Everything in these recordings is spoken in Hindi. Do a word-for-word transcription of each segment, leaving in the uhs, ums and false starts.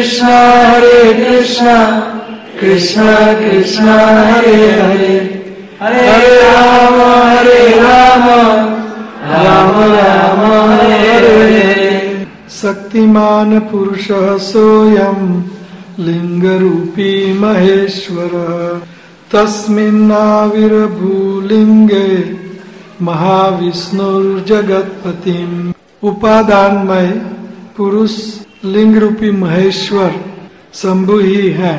कृष्णा हरे कृष्णा कृष्णा कृष्णा हरे हरे हरे राम हरे राम राम राम हरे हरे। शक्तिमान पुरुषः सोऽयं लिंगरूपी महेश्वरः तस्मिन्नाविर्भूलिंगे महाविष्णुर्जगत्पतिम्। उपादानमय पुरुष लिंग रूपी महेश्वर शंभु ही है,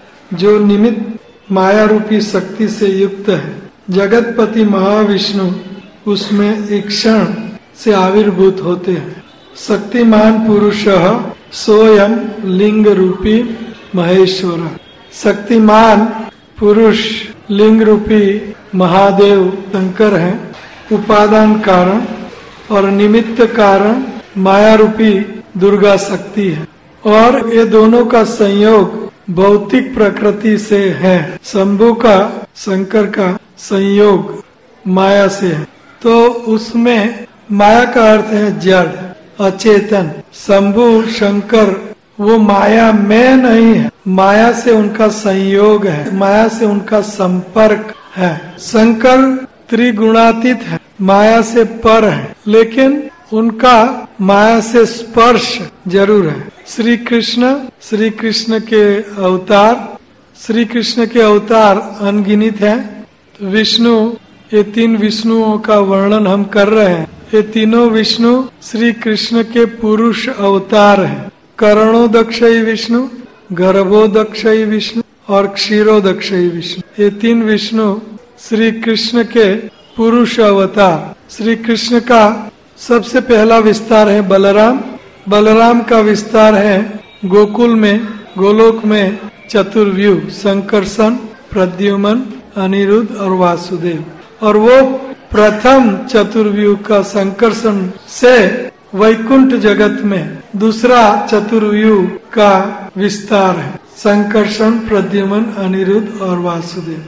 जो निमित्त माया रूपी शक्ति से युक्त है। जगतपति महाविष्णु उसमें एक क्षण से आविर्भूत होते हैं। शक्तिमान पुरुषः सोऽयं लिंग रूपी महेश्वर। शक्तिमान पुरुष लिंग रूपी महादेव शंकर है, उपादान कारण और निमित्त कारण माया रूपी दुर्गा शक्ति है, और ये दोनों का संयोग भौतिक प्रकृति से है। शंभु का शंकर का संयोग माया से है, तो उसमें माया का अर्थ है जड़ अचेतन। शंभु शंकर वो माया में नहीं है, माया से उनका संयोग है, माया से उनका संपर्क है। शंकर त्रिगुणातीत है, माया से पर है, लेकिन उनका माया से स्पर्श जरूर है। श्री कृष्ण श्री कृष्ण के अवतार श्री कृष्ण के अवतार अनगिनित हैं। विष्णु, ये तीन विष्णुओं का वर्णन हम कर रहे हैं। ये तीनों विष्णु श्री कृष्ण के पुरुष अवतार हैं। करणोदक्षयी विष्णु, गर्भोदक्षयी विष्णु और क्षीरोदक्षयी विष्णु, ये तीन विष्णु श्री कृष्ण के पुरुष अवतार। श्री कृष्ण का सबसे पहला विस्तार है बलराम। बलराम का विस्तार है गोकुल में, गोलोक में चतुर्व्यूह संकर्षण, प्रद्युम्न, अनिरुद्ध और वासुदेव। और वो प्रथम चतुर्व्यूह का संकर्षण से वैकुंठ जगत में दूसरा चतुर्व्यूह का विस्तार है। संकर्षण, प्रद्युम्न, अनिरुद्ध और वासुदेव।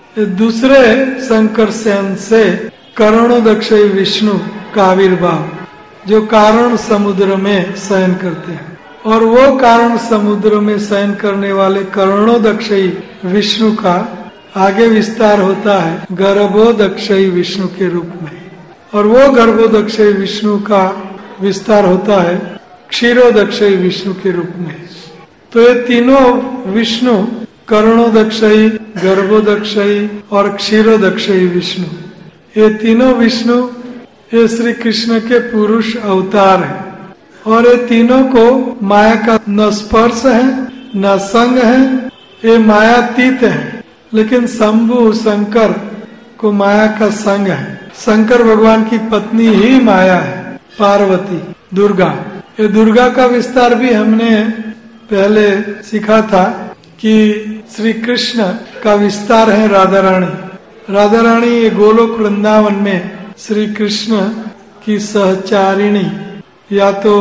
दूसरे संकर्षण से करणोदक्षयी विष्णु का आविर्भाव, जो कारण समुद्र में शयन करते हैं। और वो कारण समुद्र में शयन करने वाले करणोदक्षयी विष्णु का आगे विस्तार होता है गर्भोदक्षयी विष्णु के रूप में। और वो गर्भोदक्षयी विष्णु का विस्तार होता है क्षीरोदक्षयी विष्णु के रूप में। तो ये तीनों विष्णु, करणोदक्षयी, गर्भोदक्षयी और क्षीरोदक्षयी विष्णु, ये तीनों विष्णु ये श्री कृष्ण के पुरुष अवतार है। और ये तीनों को माया का न स्पर्श है न संग है, ये मायातीत है। लेकिन शंभु शंकर को माया का संग है। शंकर भगवान की पत्नी ही माया है, पार्वती, दुर्गा। ये दुर्गा का विस्तार भी हमने पहले सीखा था कि श्री कृष्ण का विस्तार है राधा रानी। राधा रानी ये गोलोक वृंदावन में श्री कृष्ण की सहचारिणी या तो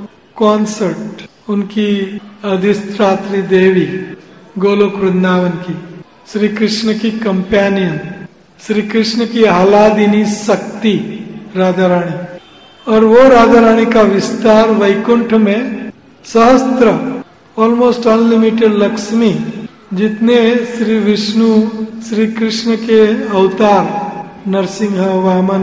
कॉन्सर्ट, उनकी अधिष्ठात्री देवी गोलोक वृंदावन की, श्री कृष्ण की कंपेनियन, श्री कृष्ण की आह्लादिनी शक्ति राधा रानी। और वो राधा रानी का विस्तार वैकुंठ में सहस्त्र, ऑलमोस्ट अनलिमिटेड लक्ष्मी, जितने श्री विष्णु श्री कृष्ण के अवतार नरसिंह, वामन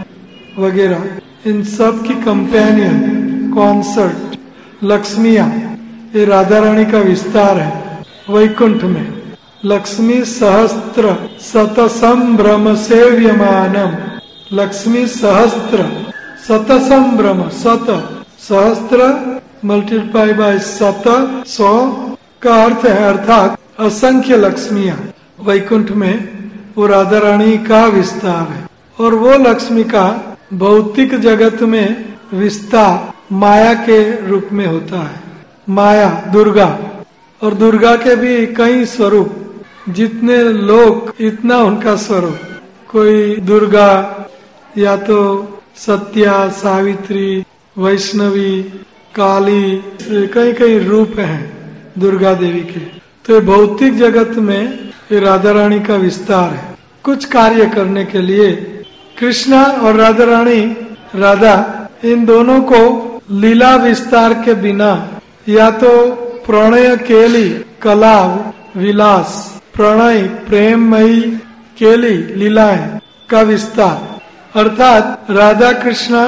वगैरह, इन सब की कंपेनियन, कॉन्सर्ट, लक्ष्मिया, ये राधा रानी का विस्तार है वैकुंठ में। लक्ष्मी सहस्त्र शत संभ्रम सेव्यमानम। लक्ष्मी सहस्त्र शत संभ्रम, शत सहस्त्र मल्टीप्लाई बाय शत, सौ का अर्थ है अर्थात असंख्य लक्ष्मियां वैकुंठ में वो राधा रानी का विस्तार है। और वो लक्ष्मी का भौतिक जगत में विस्तार माया के रूप में होता है। माया दुर्गा, और दुर्गा के भी कई स्वरूप, जितने लोग इतना उनका स्वरूप। कोई दुर्गा या तो सत्या, सावित्री, वैष्णवी, काली, कई कई रूप हैं दुर्गा देवी के। तो भौतिक जगत में ये राधा रानी का विस्तार है। कुछ कार्य करने के लिए कृष्णा और राधा रानी, राधा, इन दोनों को लीला विस्तार के बिना या तो प्रणय केली कला विलास, प्रणय प्रेममयी केली लीलाएं का विस्तार। अर्थात राधा कृष्ण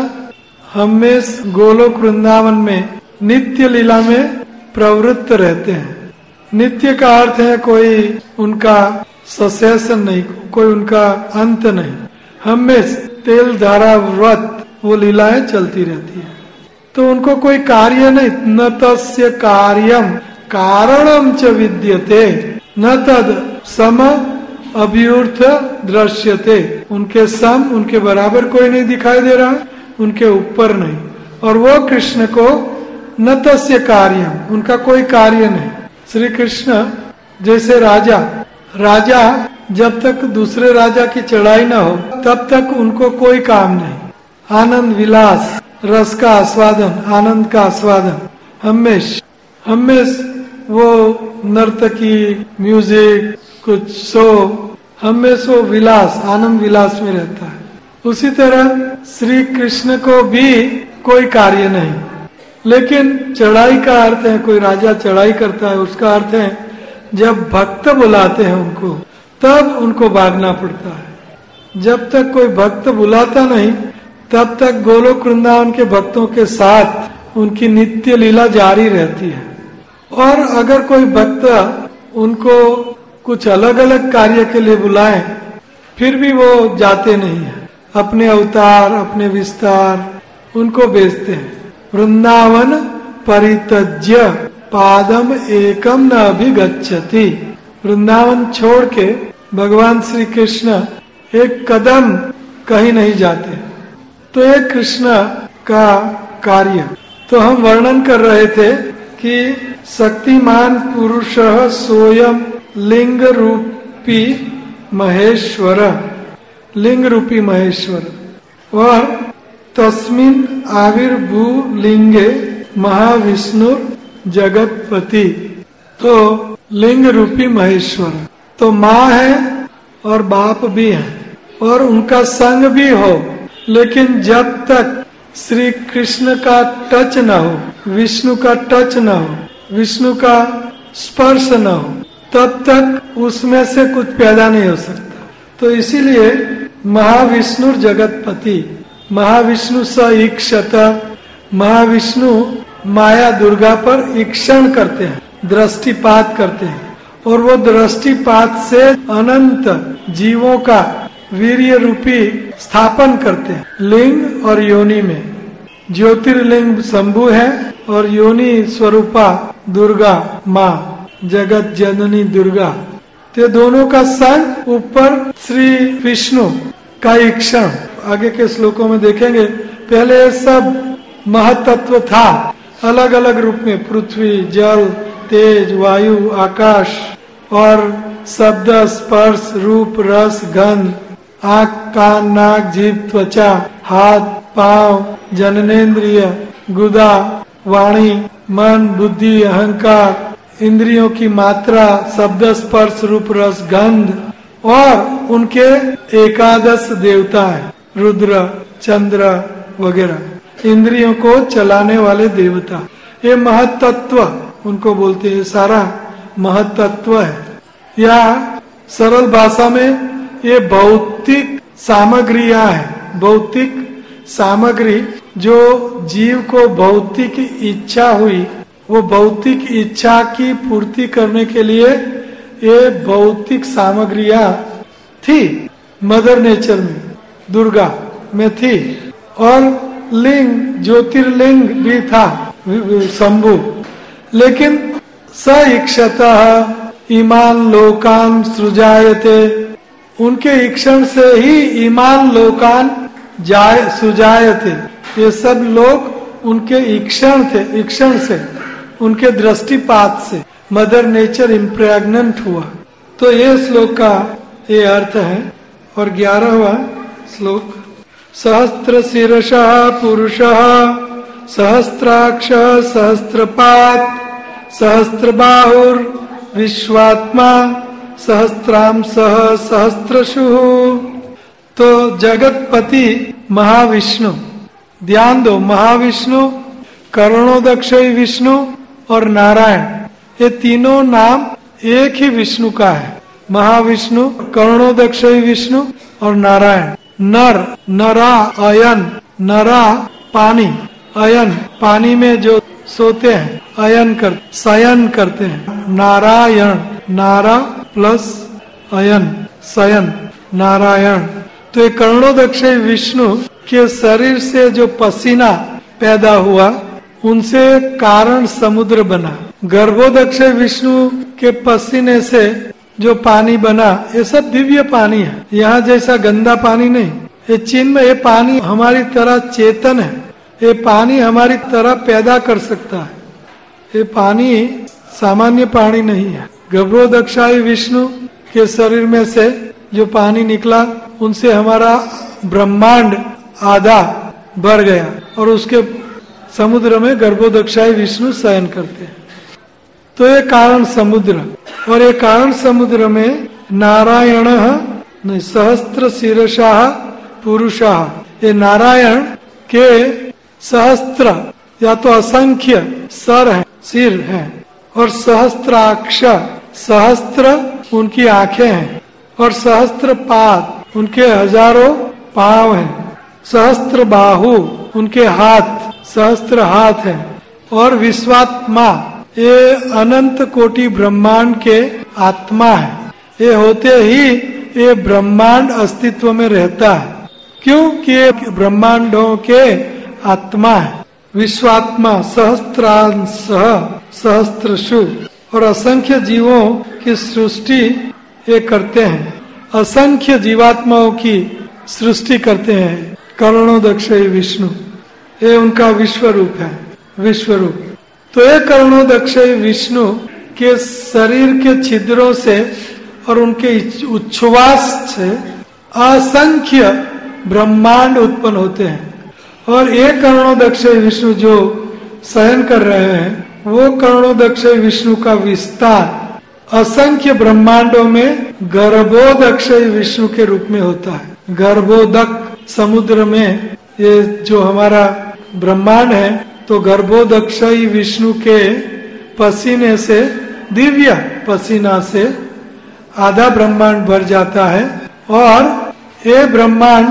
हमेश गोलोक वृंदावन में नित्य लीला में प्रवृत्त रहते हैं। नित्य का अर्थ है कोई उनका ससेशन नहीं, कोई उनका अंत नहीं, हमेशा तेल धारा व्रत वो लीलाएं चलती रहती है। तो उनको कोई कार्य नहीं, न तस्य कार्यम कारणम च विद्यते न तद सम अभियूर्थ दृश्यते। उनके सम, उनके बराबर कोई नहीं दिखाई दे रहा, उनके ऊपर नहीं। और वो कृष्ण को न तस्य कार्यम, उनका कोई कार्य नहीं। श्री कृष्ण जैसे राजा, राजा जब तक दूसरे राजा की चढ़ाई न हो तब तक उनको कोई काम नहीं। आनंद विलास, रस का आस्वादन, आनंद का आस्वादन, हमेश हमेश वो नर्तकी, म्यूजिक, कुछ शो, हमेशा वो विलास, आनंद विलास में रहता है। उसी तरह श्री कृष्ण को भी कोई कार्य नहीं। लेकिन चढ़ाई का अर्थ है, कोई राजा चढ़ाई करता है, उसका अर्थ है जब भक्त बुलाते हैं उनको तब उनको भागना पड़ता है। जब तक कोई भक्त बुलाता नहीं तब तक गोलोक वृंदावन के भक्तों के साथ उनकी नित्य लीला जारी रहती है। और अगर कोई भक्त उनको कुछ अलग अलग कार्य के लिए बुलाए फिर भी वो जाते नहीं है, अपने अवतार, अपने विस्तार उनको भेजते हैं। वृंदावन परित्यज्य पादम एकम न अभिगच्छति। वृंदावन छोड़ के भगवान श्री कृष्ण एक कदम कहीं नहीं जाते। तो ये कृष्ण का कार्य। तो हम वर्णन कर रहे थे कि शक्तिमान पुरुष सोयम लिंग रूपी महेश्वर, लिंग रूपी महेश्वर। और तस्मिन आविर्भू लिंगे महाविष्णु जगतपति। तो लिंग रूपी महेश्वर तो माँ है और बाप भी है और उनका संग भी हो, लेकिन जब तक श्री कृष्ण का टच न हो, विष्णु का टच न हो, विष्णु का स्पर्श न हो, तब तक उसमें से कुछ पैदा नहीं हो सकता। तो इसीलिए महाविष्णु जगतपति, महाविष्णु स ईक्षत, महाविष्णु माया दुर्गा पर ईक्षण करते हैं, दृष्टिपात करते हैं। और वो दृष्टिपात से अनंत जीवों का वीर्य रूपी स्थापन करते हैं लिंग और योनि में। ज्योतिर्लिंग शंभु है और योनि स्वरूपा दुर्गा माँ, जगत जननी दुर्गा। तो दोनों का संग ऊपर श्री विष्णु का ईक्षण आगे के श्लोकों में देखेंगे। पहले सब महतत्व था अलग अलग रूप में, पृथ्वी, जल, तेज, वायु, आकाश, और शब्द, स्पर्श, रूप, रस, गंध, आँख, कान, नाक, जीभ, त्वचा, हाथ, पांव, जननेन्द्रिय, गुदा, वाणी, मन, बुद्धि, अहंकार, इंद्रियों की मात्रा, शब्द, स्पर्श, रूप, रस, गंध, और उनके एकादश देवता है, रुद्र, चंद्र वगैरह, इंद्रियों को चलाने वाले देवता। ये महतत्व उनको बोलते हैं, सारा महतत्व है। या सरल भाषा में ये भौतिक सामग्रियां है, भौतिक सामग्री जो जीव को भौतिक इच्छा हुई, वो भौतिक इच्छा की पूर्ति करने के लिए ये भौतिक सामग्रियां थी मदर नेचर में, दुर्गा में थी। और लिंग, ज्योतिर्लिंग भी था शंभु। लेकिन स इक्षतः ईमान लोकान सृजायते, उनके इक्षण से ही ईमान लोकान जाय सुजायते। ये सब लोग उनके इक्षण थे, इक्षण से, उनके दृष्टिपात से मदर नेचर इम्प्रेग्नेंट हुआ। तो ये श्लोक का ये अर्थ है। और ग्यारहवा श्लोक, सहस्त्र शीर्षः पुरुषः सहस्त्राक्ष सहस्त्रपात सहस्त्रबाहुर विश्वात्मा सहस्त्रांशः सहस्त्रशुः। तो जगतपति महाविष्णु, ध्यान दो, महाविष्णु, करोड़ोदक्षय विष्णु और नारायण, ये तीनों नाम एक ही विष्णु का है। महाविष्णु, कर्णोदक्षई विष्णु और नारायण। नर, नरा अयन, नरा पानी, अयन पानी में जो सोते हैं, अयन कर शयन करते हैं। नारायण, नारा प्लस अयन, शयन, नारायण। तो ये कर्णोदक्षई विष्णु के शरीर से जो पसीना पैदा हुआ, उनसे कारण समुद्र बना। गर्भोदक्षई विष्णु के पसीने से जो पानी बना, ये सब दिव्य पानी है। यहाँ जैसा गंदा पानी नहीं, ये चिन्ह, ये पानी हमारी तरह चेतन है। ये पानी हमारी तरह पैदा कर सकता है। ये पानी सामान्य पानी नहीं है। गर्भोदक्षाई विष्णु के शरीर में से जो पानी निकला, उनसे हमारा ब्रह्मांड आधा भर गया और उसके समुद्र में गर्भोदक्षाई विष्णु शयन करते हैं। तो ये कारण समुद्र, और ये कारण समुद्र में नारायण नहीं, सहस्त्र शीर्षाः पुरुषाः। ये नारायण के सहस्त्र या तो असंख्य सर है, सिर है, और सहस्त्राक्ष, सहस्त्र उनकी आंखें हैं, और सहस्त्र पाद उनके हजारों पांव हैं, सहस्त्र बाहु उनके हाथ, सहस्त्र हाथ हैं, और विश्वात्मा ये अनंत कोटि ब्रह्मांड के आत्मा है। ये होते ही ये ब्रह्मांड अस्तित्व में रहता है, क्योंकि ये ब्रह्मांडों के आत्मा है। विश्वात्मा सहस्त्रांश सहस्त्रशु, और असंख्य जीवों की सृष्टि ये करते हैं। असंख्य जीवात्माओं की सृष्टि करते हैं कर्णोदक्षई विष्णु। ये उनका विश्व रूप है, विश्व रूप। तो ये कर्णोदक्षई विष्णु के शरीर के छिद्रों से और उनके उच्छ्वास से असंख्य ब्रह्मांड उत्पन्न होते हैं। और ये कर्णोदक्षई विष्णु जो शयन कर रहे हैं, वो कर्णोदक्षई विष्णु का विस्तार असंख्य ब्रह्मांडों में गर्भोदक्षई विष्णु के रूप में होता है। गर्भोदक समुद्र में ये जो हमारा ब्रह्मांड है, तो गर्भोदक्षई विष्णु के पसीने से, दिव्य पसीना से आधा ब्रह्मांड भर जाता है, और ये ब्रह्मांड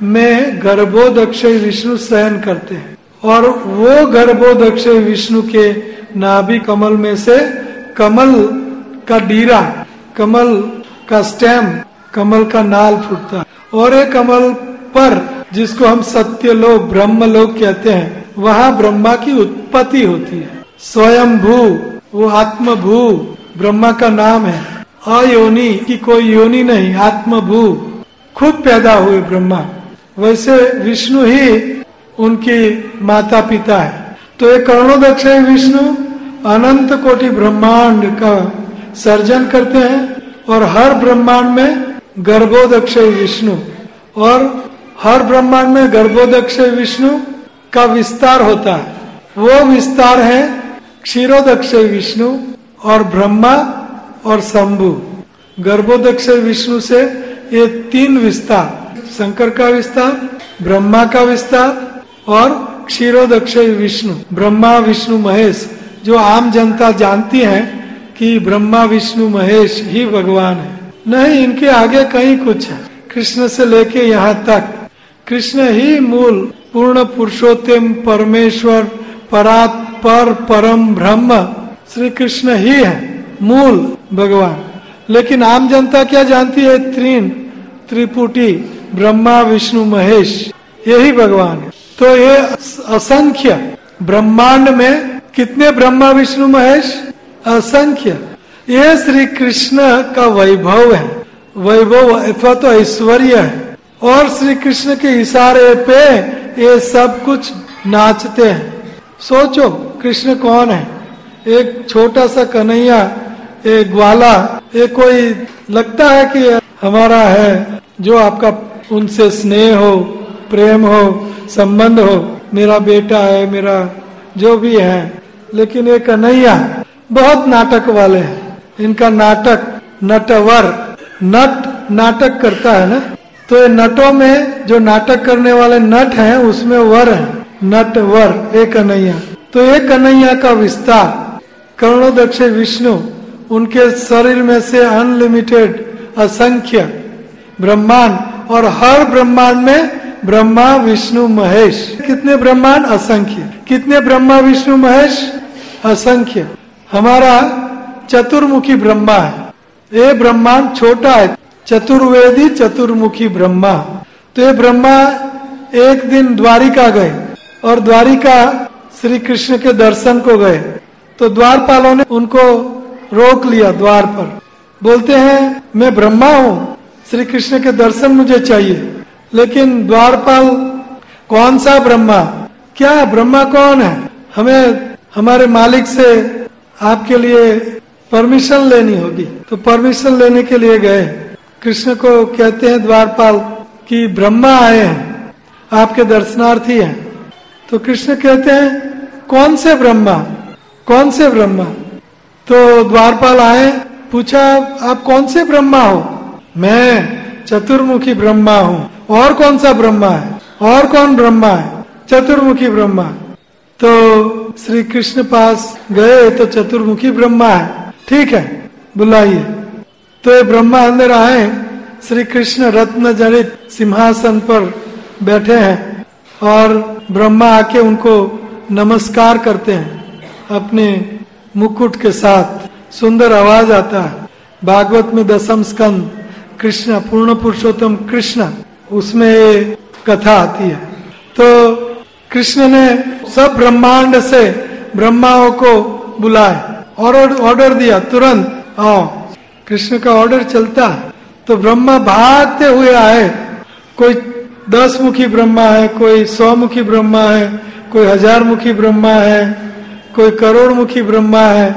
में गर्भोदक्षई विष्णु शयन करते हैं। और वो गर्भोदक्षई विष्णु के नाभि कमल में से कमल का डीरा, कमल का स्टेम, कमल का नाल फूटता है, और ये कमल पर, जिसको हम सत्यलोक, ब्रह्मलोक कहते हैं, वहाँ ब्रह्मा की उत्पत्ति होती है। स्वयंभू, वो आत्मभू ब्रह्मा का नाम है। अयोनि की कोई योनि नहीं, आत्मभू, खुद पैदा हुए ब्रह्मा। वैसे विष्णु ही उनकी माता पिता है। तो ये कर्णोदक्षई विष्णु अनंत कोटि ब्रह्मांड का सर्जन करते हैं, और हर ब्रह्मांड में गर्भोदक्षई विष्णु, और हर ब्रह्मांड में गर्भोदक्षई विष्णु का विस्तार होता है। वो विस्तार है क्षीरोदक्षई विष्णु और ब्रह्मा और शंभु। गर्भोदक्षई विष्णु से ये तीन विस्तार, शंकर का विस्तार, ब्रह्मा का विस्तार और क्षीरोदक्षई विष्णु, ब्रह्मा विष्णु महेश, जो आम जनता जानती है कि ब्रह्मा विष्णु महेश ही भगवान है। नहीं, इनके आगे कहीं कुछ है। कृष्ण से लेके यहाँ तक कृष्ण ही मूल पूर्ण पुरुषोत्तम परमेश्वर परात पर परम ब्रह्म श्री कृष्ण ही है मूल भगवान। लेकिन आम जनता क्या जानती है? त्रिन त्रिपुटी ब्रह्मा विष्णु महेश यही भगवान है। तो ये असंख्य ब्रह्मांड में कितने ब्रह्मा विष्णु महेश? असंख्य। ये श्री कृष्ण का वैभव है, वैभव अथवा तो ऐश्वर्य है। और श्री कृष्ण के इशारे पे ये सब कुछ नाचते हैं। सोचो कृष्ण कौन है? एक छोटा सा कन्हैया, एक ग्वाला, एक कोई लगता है कि हमारा है, जो आपका उनसे स्नेह हो, प्रेम हो, संबंध हो, मेरा बेटा है, मेरा जो भी है। लेकिन ये कन्हैया बहुत नाटक वाले हैं। इनका नाटक नटवर, नट नाटक करता है ना, तो ये नटों में जो नाटक करने वाले नट हैं उसमें वर है, नटवर एक कन्हैया। तो ये कन्हैया का विस्तार करोड़ों विष्णु, उनके शरीर में से अनलिमिटेड असंख्य ब्रह्मांड, और हर ब्रह्मांड में ब्रह्मा विष्णु महेश। कितने ब्रह्मांड? असंख्य। कितने ब्रह्मा विष्णु महेश? असंख्य। हमारा चतुर्मुखी ब्रह्मा है, ये ब्रह्मांड छोटा है, चतुर्वेदी चतुर्मुखी ब्रह्मा। तो ये ब्रह्मा एक दिन द्वारिका गए और द्वारिका श्री कृष्ण के दर्शन को गए, तो द्वारपालों ने उनको रोक लिया द्वार पर। बोलते हैं मैं ब्रह्मा हूँ, श्री कृष्ण के दर्शन मुझे चाहिए। लेकिन द्वारपाल, कौन सा ब्रह्मा? क्या ब्रह्मा कौन है? हमें हमारे मालिक से आपके लिए परमिशन लेनी होगी। तो परमिशन लेने के लिए गए, कृष्ण को कहते हैं द्वारपाल कि ब्रह्मा आए हैं, आपके दर्शनार्थी हैं। तो कृष्ण कहते हैं कौन से ब्रह्मा? कौन से ब्रह्मा? तो द्वारपाल आए, पूछा आप कौन से ब्रह्मा हो? मैं चतुर्मुखी ब्रह्मा हूँ। और कौन सा ब्रह्मा है? और कौन ब्रह्मा है? चतुर्मुखी ब्रह्मा। तो श्री कृष्ण पास गए तो चतुर्मुखी ब्रह्मा है, ठीक है बुलाइए। तो ये ब्रह्मा अंदर आए, श्री कृष्ण रत्न जड़ित सिंहासन पर बैठे हैं और ब्रह्मा आके उनको नमस्कार करते हैं अपने मुकुट के साथ। सुंदर आवाज आता है। भागवत में दसम स्कंद कृष्ण पूर्ण पुरुषोत्तम कृष्ण, उसमें ये कथा आती है। तो कृष्ण ने सब ब्रह्मांड से ब्रह्माओं को बुलाए और ऑर्डर दिया तुरंत आओ। कृष्ण का ऑर्डर चलता है तो ब्रह्मा भागते हुए आए। कोई दस मुखी ब्रह्मा है, कोई सौ मुखी ब्रह्मा है, कोई हजार मुखी ब्रह्मा है, कोई करोड़ मुखी ब्रह्मा है।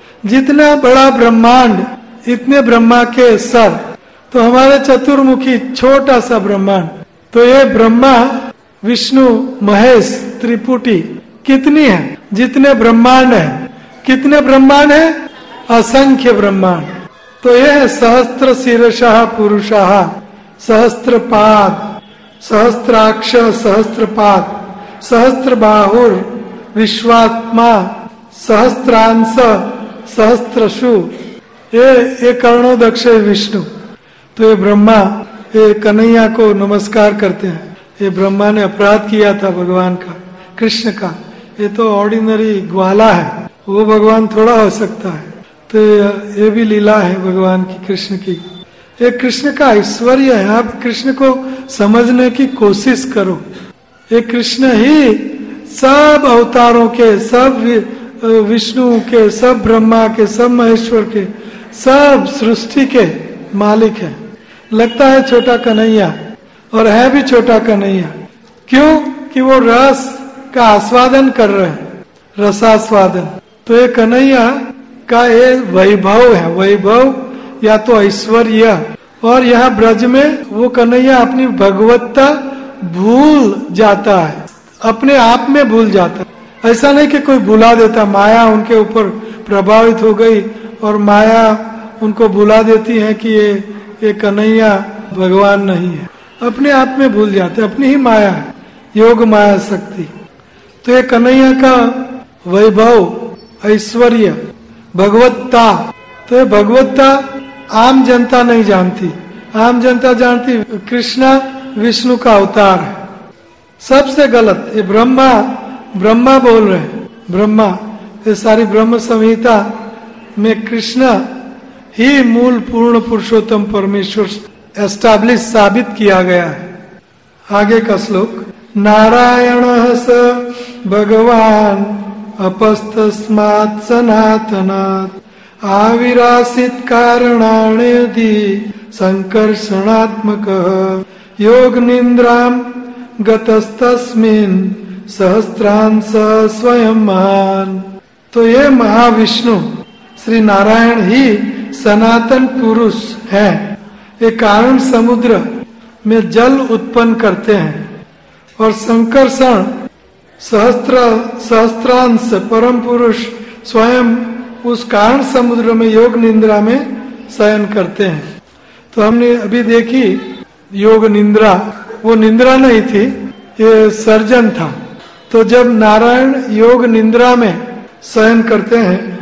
जितना बड़ा ब्रह्मांड इतने ब्रह्मा के सर। तो हमारे चतुर्मुखी छोटा सा ब्रह्मांड। तो ये ब्रह्मा विष्णु महेश त्रिपुटी कितनी है? जितने ब्रह्मांड है। कितने ब्रह्मांड है? असंख्य ब्रह्मांड। तो ये है सहस्त्र शीर्षः पुरुषः, सहस्त्र पाद, सहस्त्राक्ष, सहस्त्रपाद, सहस्त्र बाहुर, विश्वात्मा, सहस्त्रांश, सहस्त्रशु। ये ये करोड़ों विष्णु। तो ये ब्रह्मा ये कन्हैया को नमस्कार करते हैं। ये ब्रह्मा ने अपराध किया था भगवान का, कृष्ण का। ये तो ऑर्डिनरी ग्वाला है, वो भगवान थोड़ा हो सकता है। तो ये भी लीला है भगवान की, कृष्ण की। ये कृष्ण का ऐश्वर्य है। आप कृष्ण को समझने की कोशिश करो। ये कृष्ण ही सब अवतारों के, सब विष्णु के, सब ब्रह्मा के, सब महेश्वर के, सब सृष्टि के मालिक है। लगता है छोटा कन्हैया, और है भी छोटा कन्हैया। क्यों? कि वो रस का आस्वादन कर रहे हैं, रसास्वादन। तो ये कन्हैया का ये वैभव है, वैभव या तो ऐश्वर्य। और यहाँ ब्रज में वो कन्हैया अपनी भगवत्ता भूल जाता है, अपने आप में भूल जाता है। ऐसा नहीं कि कोई बुला देता, माया उनके ऊपर प्रभावित हो गई और माया उनको बुला देती है कि ये ये कन्हैया भगवान नहीं है। अपने आप में भूल जाते, अपनी ही माया है, योग माया शक्ति। तो ये कन्हैया का वैभव, ऐश्वर्य, भगवत्ता। तो ये भगवत्ता आम जनता नहीं जानती। आम जनता जानती कृष्णा विष्णु का अवतार है। सबसे गलत ये ब्रह्मा ब्रह्मा बोल रहे हैं। ब्रह्मा, ये सारी ब्रह्म संहिता में कृष्ण ही मूल पूर्ण पुरुषोत्तम परमेश्वर एस्टैब्लिश साबित किया गया है। आगे का श्लोक, नारायण स भगवान अपस्तस्मात् सनातनात् आविरासित कारणाण्यधि संकर्षणात्मक योग निन्द्राम गतस्तस्मिन् सहस्त्रांश स्वयं महान। तो ये महाविष्णु श्री नारायण ही सनातन पुरुष है। ये कारण समुद्र में जल उत्पन्न करते हैं और संकर्षण सहस्त्र सहस्त्रांश परम पुरुष स्वयं उस कारण समुद्र में योग निद्रा में शयन करते हैं। तो हमने अभी देखी योग निद्रा, वो निद्रा नहीं थी, ये सर्जन था। तो जब नारायण योग निद्रा में शयन करते हैं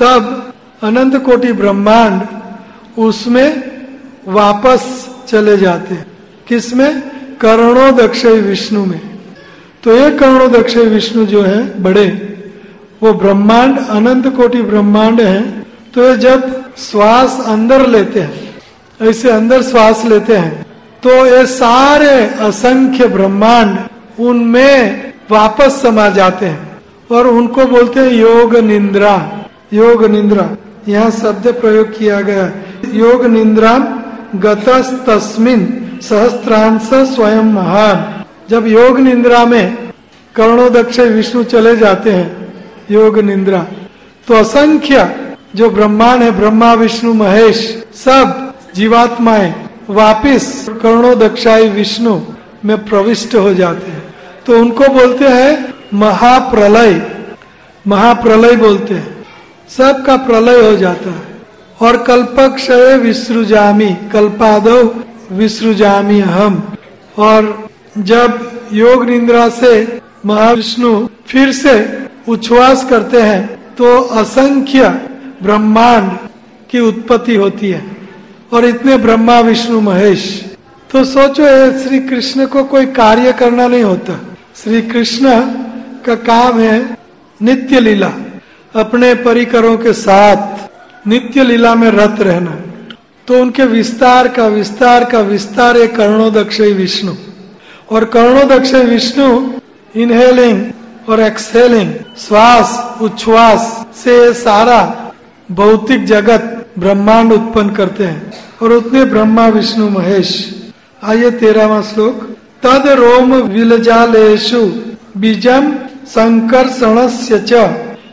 तब अनंत कोटि ब्रह्मांड उसमें वापस चले जाते हैं। किसमें? कर्णोदक्षय विष्णु में। तो ये कर्णोदक्षय विष्णु जो है बड़े, वो ब्रह्मांड अनंत कोटि ब्रह्मांड है। तो ये जब श्वास अंदर लेते हैं, ऐसे अंदर श्वास लेते हैं, तो ये सारे असंख्य ब्रह्मांड उनमें वापस समा जाते हैं और उनको बोलते हैं योग निंद्रा। योग निंद्रा यहाँ शब्द प्रयोग किया गया। योग निंद्रा गतस तस्मिन सहस्त्रांश स्वयं महान। जब योग निंद्रा में कर्णोदक्षय विष्णु चले जाते हैं योग निंद्रा, तो असंख्य जो ब्रह्मांड है, ब्रह्मा विष्णु महेश, सब जीवात्माएं वापिस कर्णोदक्षाय विष्णु में प्रविष्ट हो जाते हैं। तो उनको बोलते हैं महाप्रलय। महाप्रलय बोलते हैं, सबका प्रलय हो जाता है। और कल्पक्षय विसृजामि, कल्पादो विसृजामि अहम। और जब योग निद्रा से महाविष्णु फिर से उच्छ्वास करते हैं तो असंख्य ब्रह्मांड की उत्पत्ति होती है और इतने ब्रह्मा विष्णु महेश। तो सोचो श्री कृष्ण को कोई कार्य करना नहीं होता। श्री कृष्ण का काम है नित्य लीला, अपने परिकरों के साथ नित्य लीला में रत रहना। तो उनके विस्तार का विस्तार का विस्तार है कर्णोदक्षय विष्णु। और कर्णोदक्षय विष्णु इनहेलिंग और एक्सहेलिंग, श्वास उच्छ्वास से सारा भौतिक जगत ब्रह्मांड उत्पन्न करते हैं और उतने ब्रह्मा विष्णु महेश। आइए तेरहवां श्लोक। तद रोम विलजालेषु बीजम संकर्षणस्य च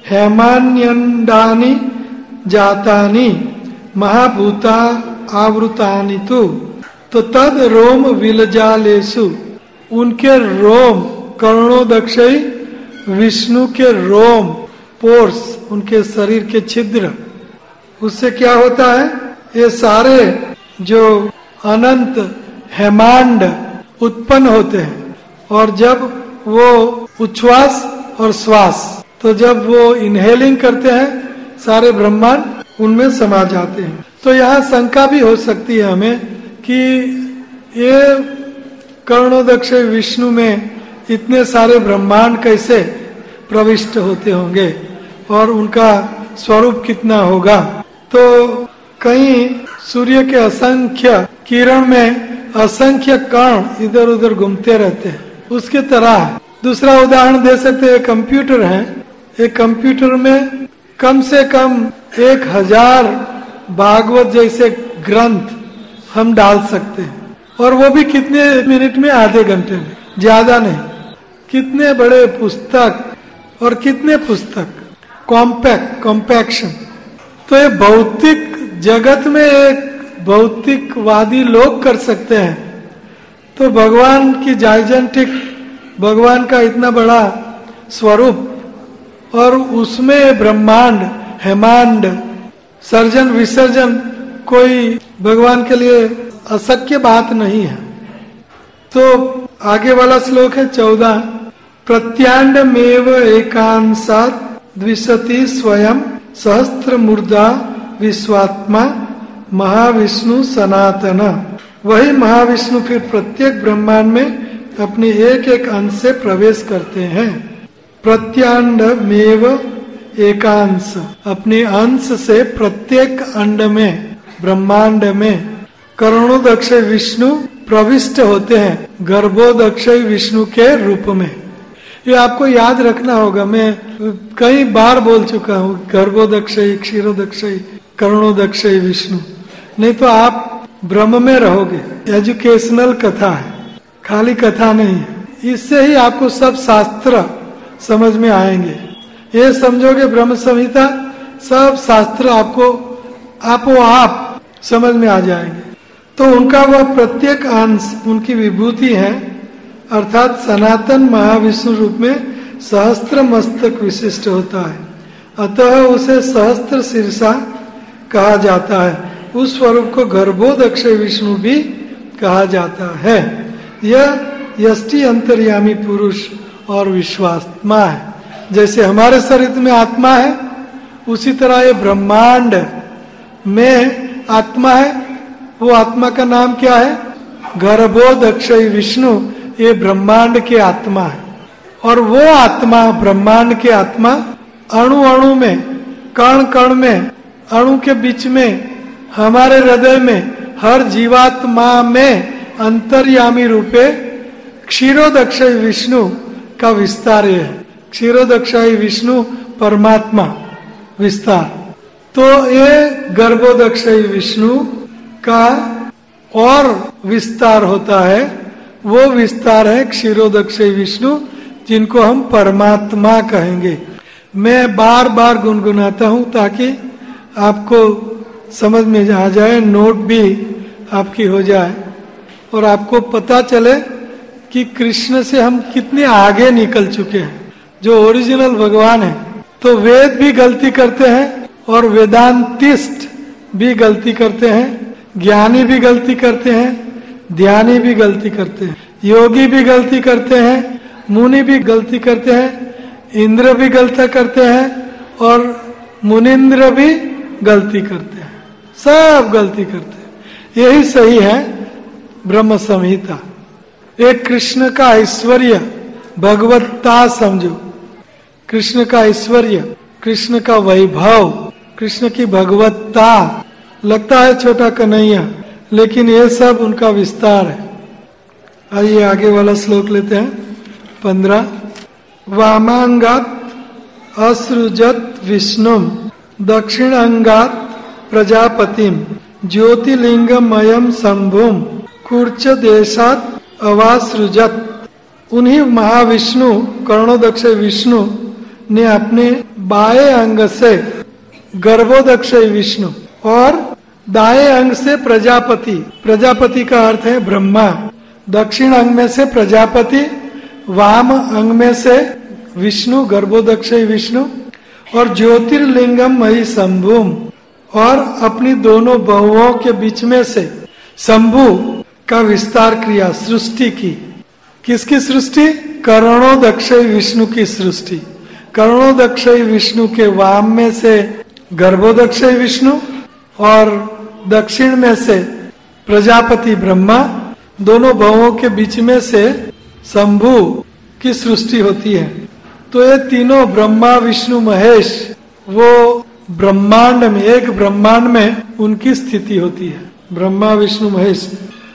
हेमान्यंडानि जातानि महाभूता आवृतानि तु। तो तद रोम विलजालेषु, उनके रोम, कर्णोदक्षय विष्णु के रोम पोर्स, उनके शरीर के छिद्र, उससे क्या होता है? ये सारे जो अनंत हेमांड उत्पन्न होते हैं। और जब वो उच्छ्वास और श्वास, तो जब वो इनहेलिंग करते हैं सारे ब्रह्मांड उनमें समा जाते हैं। तो यहाँ शंका भी हो सकती है हमें कि ये कर्णोदक्षय विष्णु में इतने सारे ब्रह्मांड कैसे प्रविष्ट होते होंगे और उनका स्वरूप कितना होगा। तो कहीं सूर्य के असंख्य किरण में असंख्य कण इधर उधर घूमते रहते हैं, उसके तरह। दूसरा उदाहरण दे सकते हैं, कंप्यूटर है। एक कंप्यूटर में कम से कम एक हजार भागवत जैसे ग्रंथ हम डाल सकते हैं, और वो भी कितने मिनट में? आधे घंटे में, ज्यादा नहीं। कितने बड़े पुस्तक और कितने पुस्तक, कॉम्पैक्ट कॉम्पैक्शन। तो ये भौतिक जगत में एक भौतिकवादी लोग कर सकते हैं, तो भगवान की जाइजेंटिक, भगवान का इतना बड़ा स्वरूप और उसमें ब्रह्मांड हेमांड सर्जन विसर्जन कोई भगवान के लिए अशक्य बात नहीं है। तो आगे वाला श्लोक है चौदह। प्रत्यांडमेव एकांशात् द्विशति स्वयं सहस्त्र मूर्धा विश्वात्मा महाविष्णु सनातन। वही महाविष्णु फिर प्रत्येक ब्रह्मांड में अपने एक एक अंश से प्रवेश करते हैं। प्रत्यांडमेव एकांश, अपने अंश से प्रत्येक अंड में, ब्रह्मांड में कर्णोदक्षय विष्णु प्रविष्ट होते हैं गर्भोदक्षय विष्णु के रूप में। ये आपको याद रखना होगा, मैं कई बार बोल चुका हूँ, गर्भोदक्षय, क्षीरोदक्षय, कर्णोदक्षय विष्णु। नहीं तो आप भ्रम में रहोगे। एजुकेशनल कथा है, खाली कथा नहीं है। इससे ही आपको सब शास्त्र समझ में आएंगे। ये समझोगे ब्रह्म संहिता, सब शास्त्र आपको आपो आप समझ में आ जाएंगे। तो उनका वह प्रत्येक अंश उनकी विभूति है, अर्थात सनातन महाविष्णु रूप में सहस्त्र मस्तक विशिष्ट होता है। अतः उसे सहस्त्र शीर्षा कहा जाता है। उस स्वरूप को गर्भोदक्षय विष्णु भी कहा जाता है। यह यष्टि अंतर्यामी पुरुष और विश्वात्मा है। जैसे हमारे शरीर में आत्मा है, उसी तरह ये ब्रह्मांड में आत्मा है। वो आत्मा का नाम क्या है? गर्भोदक्षय विष्णु। ये ब्रह्मांड के आत्मा है। और वो आत्मा, ब्रह्मांड के आत्मा अणु अणु में, कण कण में, अणु के बीच में, हमारे हृदय में, हर जीवात्मा में अंतर्यामी रूपे क्षीरोदक्षय विष्णु का विस्तार है। क्षीरोदक्षय विष्णु परमात्मा विस्तार। तो ये गर्भोदक्षय विष्णु का और विस्तार होता है। वो विस्तार है क्षीरोदक्षय विष्णु, जिनको हम परमात्मा कहेंगे। मैं बार बार गुनगुनाता हूं ताकि आपको समझ में आ जाए, नोट भी आपकी हो जाए और आपको पता चले कि कृष्ण से हम कितने आगे निकल चुके हैं। जो ओरिजिनल भगवान है, तो वेद भी गलती करते हैं और वेदांतिस्ट भी गलती करते हैं, ज्ञानी भी गलती करते हैं, ध्यानी भी गलती करते हैं, योगी भी गलती करते हैं, मुनि भी गलती करते हैं, इंद्र भी गलती करते हैं और मुनिंद्र भी गलती करते हैं। सब गलती करते हैं। यही सही है ब्रह्म संहिता। एक कृष्ण का ऐश्वर्य, भगवत्ता समझो। कृष्ण का ऐश्वर्य, कृष्ण का वैभव, कृष्ण की भगवत्ता। लगता है छोटा कन्हैया, लेकिन ये सब उनका विस्तार है। आइए आगे वाला श्लोक लेते हैं, पंद्रह। वामांगात असृजत विष्णुम दक्षिण अंगात प्रजापतिम ज्योतिलिंगमयम शंभुम कुर्च देशात अवासृजत। उन्हीं महाविष्णु, कर्णोदक्षय विष्णु ने अपने बाएं अंग से गर्भोदक्षय विष्णु और दाएं अंग से प्रजापति, प्रजापति का अर्थ है ब्रह्मा, दक्षिण अंग में से प्रजापति, वाम अंग में से विष्णु, गर्भोदक्षय विष्णु, और ज्योतिर्लिंगम मई शंभुम, और अपनी दोनों बहुओं के बीच में से शंभु का विस्तार किया, सृष्टि की। किसकी सृष्टि? कर्णोदक्षय विष्णु की सृष्टि। कर्णोदक्षय विष्णु के वाम में से गर्भोदक्षय विष्णु और दक्षिण में से प्रजापति ब्रह्मा, दोनों बहुओं के बीच में से शंभु की सृष्टि होती है। तो ये तीनों ब्रह्मा विष्णु महेश, वो ब्रह्मांड में, एक ब्रह्मांड में उनकी स्थिति होती है। ब्रह्मा विष्णु महेश।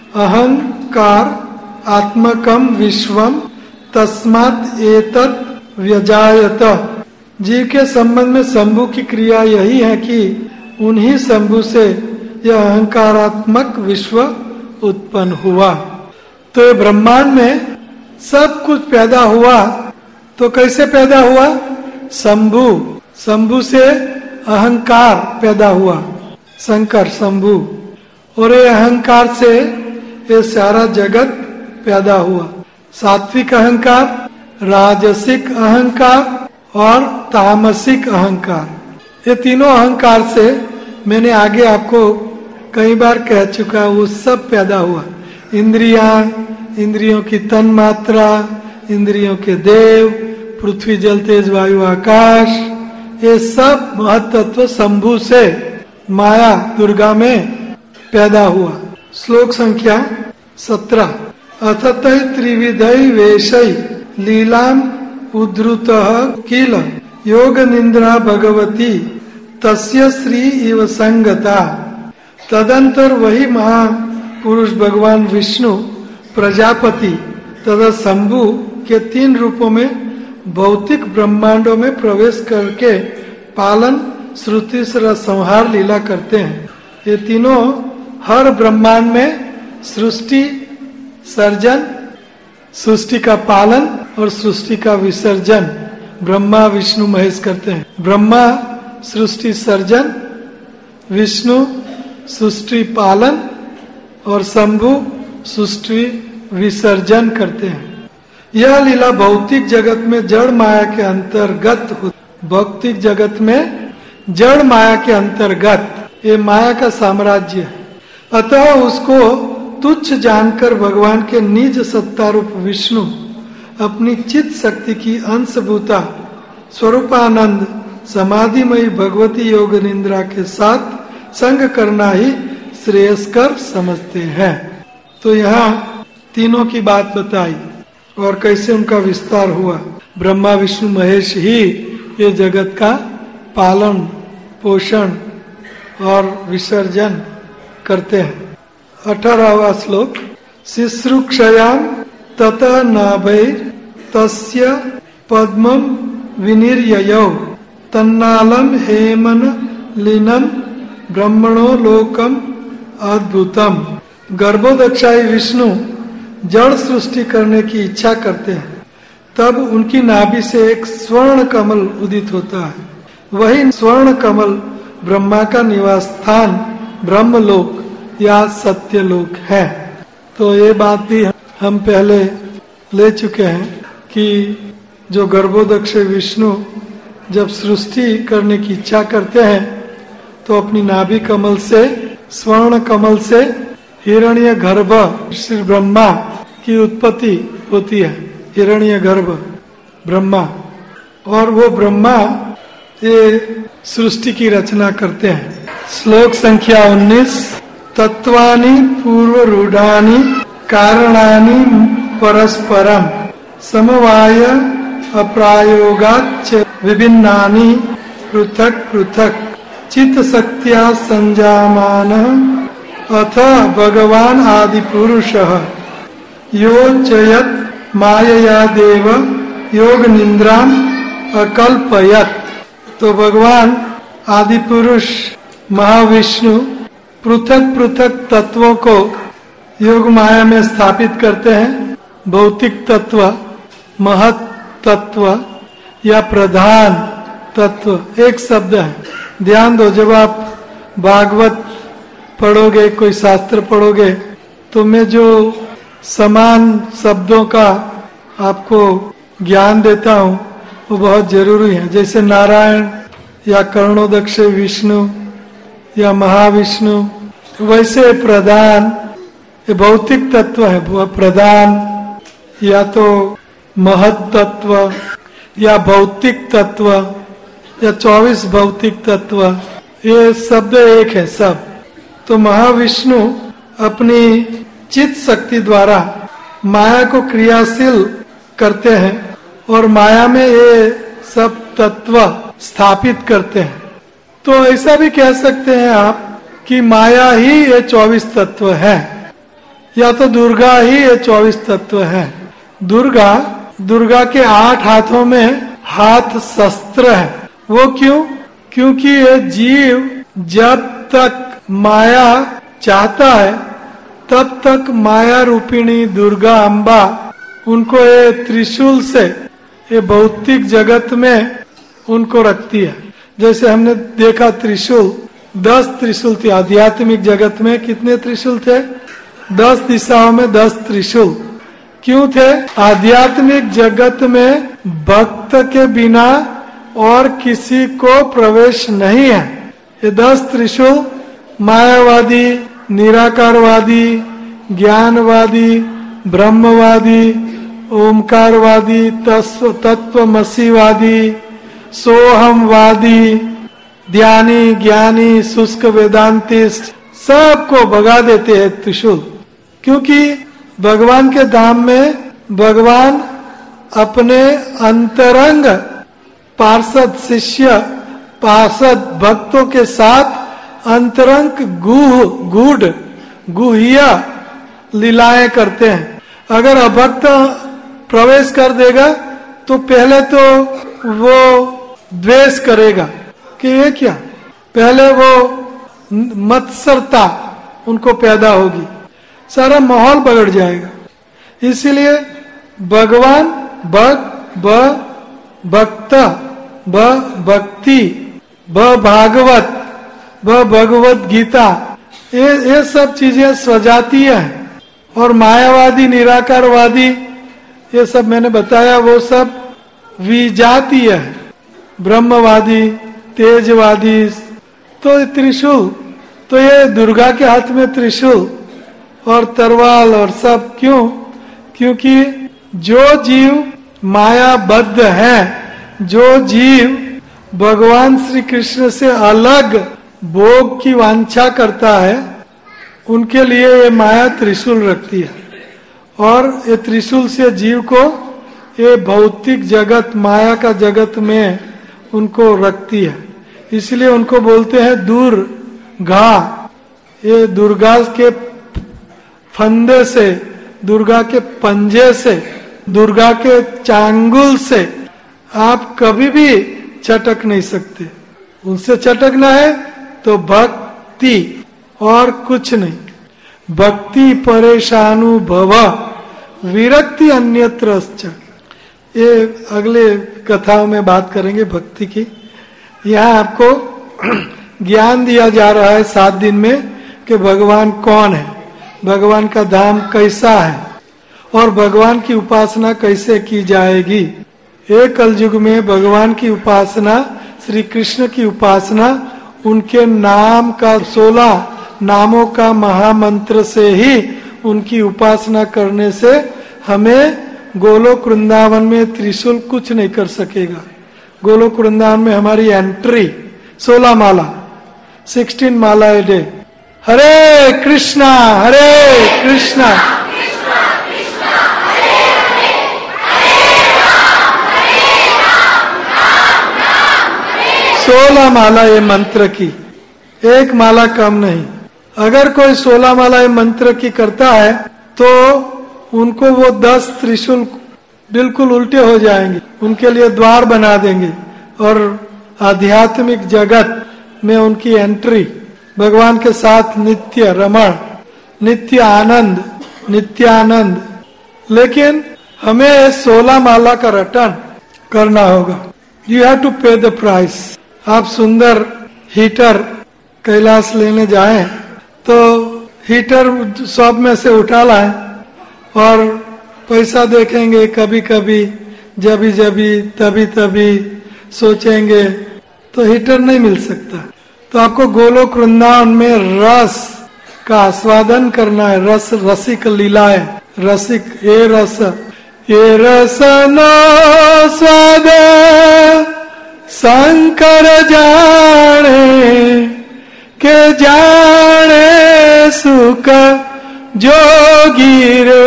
अहंकार आत्मकम विश्वम तस्मात् एतत् व्यजायत। जीव के संबंध में शंभु की क्रिया यही है कि उन्हीं शंभु से यह अहंकारात्मक विश्व उत्पन्न हुआ। तो ये ब्रह्मांड में सब कुछ पैदा हुआ, तो कैसे पैदा हुआ? शंभु, शंभु से अहंकार पैदा हुआ, शंकर शंभु, और ये अहंकार से ये सारा जगत पैदा हुआ। सात्विक अहंकार, राजसिक अहंकार और तामसिक अहंकार, ये तीनों अहंकार से मैंने आगे आपको कई बार कह चुका, वो सब पैदा हुआ। इंद्रियां, इंद्रियों की तन मात्रा, इंद्रियों के देव, पृथ्वी जल तेज वायु आकाश, ये सब महत्त्व शंभु से माया दुर्गा में पैदा हुआ। श्लोक संख्या सत्रह। अथतः त्रिविधै वेशै लीलाम उद्धृतः किल योग निंद्रा भगवती तस्य श्री इव संगता। तदंतर वही महापुरुष भगवान विष्णु प्रजापति तथा शंभु के तीन रूपों में भौतिक ब्रह्मांडों में प्रवेश करके पालन, श्रुति से संहार लीला करते हैं। ये तीनों हर ब्रह्मांड में सृष्टि सर्जन, सृष्टि का पालन और सृष्टि का विसर्जन ब्रह्मा विष्णु महेश करते हैं। ब्रह्मा सृष्टि सर्जन, विष्णु सृष्टि पालन और शंभु सृष्टि विसर्जन करते हैं। यह लीला भौतिक जगत में जड़ माया के अंतर्गत, भौतिक जगत में जड़ माया के अंतर्गत ये माया का साम्राज्य है। अतः उसको तुच्छ जानकर भगवान के निज सत्ता रूप विष्णु अपनी चित शक्ति की अंशभूता स्वरूपानंद समाधिमयी भगवती योग निद्रा के साथ संग करना ही श्रेयस्कर समझते हैं। तो यहाँ तीनों की बात बताई और कैसे उनका विस्तार हुआ। ब्रह्मा विष्णु महेश ही ये जगत का पालन पोषण और विसर्जन करते हैं। अठारहवां श्लोक, शिश्रुक्षयाम ततः नाभैर तस्य पद्मं विनिर्ययौ तन्नालम हेमन लीनम ब्रह्मणो लोकम अद्भुतम। गर्भोदक्षाई विष्णु जड़ सृष्टि करने की इच्छा करते हैं, तब उनकी नाभि से एक स्वर्ण कमल उदित होता है। वही स्वर्ण कमल ब्रह्मा का निवास स्थान ब्रह्मलोक या सत्यलोक है। तो ये बात भी हम पहले ले चुके हैं कि जो गर्भोदक्ष विष्णु जब सृष्टि करने की इच्छा करते हैं तो अपनी नाभि कमल से स्वर्ण कमल से हिरण्य गर्भ श्री ब्रह्मा की उत्पत्ति होती है। हिरण्य गर्भ ब्रह्मा, और वो ब्रह्मा ये सृष्टि की रचना करते हैं। श्लोक संख्या उन्नीस, तत्वानि पूर्व रूढ़ानि कारणानि परस्परम समवाय अप्रायोगाच्च विभिन्नानि पृथक पृथक चित्त शक्त्या संजामान अथ भगवान आदि पुरुषः यो चयत मायया देव योग निद्राम अकल्पयत। तो भगवान आदि पुरुष महाविष्णु पृथक पृथक तत्वों को योग माया में स्थापित करते हैं। भौतिक तत्व, महत तत्व या प्रधान तत्व एक शब्द है। ध्यान दो, जब आप भागवत पढ़ोगे, कोई शास्त्र पढ़ोगे, तो मैं जो समान शब्दों का आपको ज्ञान देता हूँ वो बहुत जरूरी है। जैसे नारायण या कर्णोदक्ष विष्णु या महाविष्णु, वैसे प्रधान ये भौतिक तत्व है। वह प्रधान या तो महत तत्व या भौतिक तत्व या चौबीस भौतिक तत्व, ये शब्द एक है सब। तो महाविष्णु अपनी चित्त शक्ति द्वारा माया को क्रियाशील करते हैं और माया में ये सब तत्व स्थापित करते हैं। तो ऐसा भी कह सकते हैं आप कि माया ही ये चौबीस तत्व है, या तो दुर्गा ही ये चौबीस तत्व है। दुर्गा दुर्गा के आठ हाथों में हाथ शस्त्र है। वो क्यों? क्योंकि ये जीव जब तक माया चाहता है तब तक माया रूपिणी दुर्गा अम्बा उनको ये त्रिशूल से ये भौतिक जगत में उनको रखती है। जैसे हमने देखा त्रिशूल, दस त्रिशूल थे। आध्यात्मिक जगत में कितने त्रिशूल थे? दस दिशाओं में दस त्रिशूल। क्यों थे? आध्यात्मिक जगत में भक्त के बिना और किसी को प्रवेश नहीं है। ये दस त्रिशूल मायावादी, निराकारवादी, ज्ञानवादी, ब्रह्मवादी, ओमकारवादी, तत्व तत्वमसीवादी, सोहमवादी, ध्यानी, ज्ञानी, शुष्क वेदांतिस्ट सबको भगा देते हैं त्रिशूल। क्योंकि भगवान के धाम में भगवान अपने अंतरंग पार्षद शिष्य पार्षद भक्तों के साथ अंतरंग गुह गूढ़ गुह्य लीलाएं करते हैं। अगर अभक्त प्रवेश कर देगा तो पहले तो वो द्वेष करेगा कि ये क्या, पहले वो मत्सरता उनको पैदा होगी, सारा माहौल बिगड़ जाएगा। इसीलिए भगवान भक्त ब भक्त ब भक्ति ब भागवत ब भगवत गीता, ये ये सब चीजें स्वजातीय हैं। और मायावादी, निराकारवादी, ये सब मैंने बताया वो सब विजातीय है। ब्रह्मवादी, तेजवादी, तो त्रिशूल, तो ये दुर्गा के हाथ में त्रिशूल और तरवाल और सब। क्यों? क्योंकि जो जीव मायाबद्ध है, जो जीव भगवान श्री कृष्ण से अलग भोग की वांछा करता है, उनके लिए ये माया त्रिशूल रखती है। और ये त्रिशूल से जीव को ये भौतिक जगत, माया का जगत में उनको रखती है। इसलिए उनको बोलते हैं दुर्गा। ये दुर्गा के फंदे से, दुर्गा के पंजे से, दुर्गा के चांगुल से आप कभी भी चटक नहीं सकते। उनसे चटकना है तो भक्ति और कुछ नहीं। भक्ति परेशानु भव विरक्ति अन्यत्र। ये अगले कथाओं में बात करेंगे भक्ति की। यहाँ आपको ज्ञान दिया जा रहा है सात दिन में कि भगवान कौन है, भगवान का धाम कैसा है और भगवान की उपासना कैसे की जाएगी। एक कलयुग में भगवान की उपासना, श्री कृष्ण की उपासना, उनके नाम का सोलह नामों का महामंत्र से ही उनकी उपासना करने से हमें गोलोक वृंदावन में त्रिशूल कुछ नहीं कर सकेगा। गोलोक वृंदावन में हमारी एंट्री सोलह माला, सिक्सटीन माला ए डे। हरे कृष्णा हरे कृष्णा सोलह माला ये मंत्र की, एक माला कम नहीं। अगर कोई सोलह माला ये मंत्र की करता है तो उनको वो दस त्रिशूल बिल्कुल उल्टे हो जाएंगे, उनके लिए द्वार बना देंगे और आध्यात्मिक जगत में उनकी एंट्री, भगवान के साथ नित्य रमण, नित्य आनंद, नित्यानंद। लेकिन हमें सोलह माला का रटन करना होगा। You have to pay the price. आप सुंदर हीटर कैलाश लेने जाएं तो हीटर शॉप में से उठा लाएं और पैसा देखेंगे, कभी कभी जभी जभी तभी तभी सोचेंगे तो हीटर नहीं मिल सकता। तो आपको गोलोक वृंदावन में रस का आस्वादन करना है। रस रसिक लीलाएं, रसिक ये रस, ये रस नो स्वाद शंकर जाने के जाने सुख जोगी रे,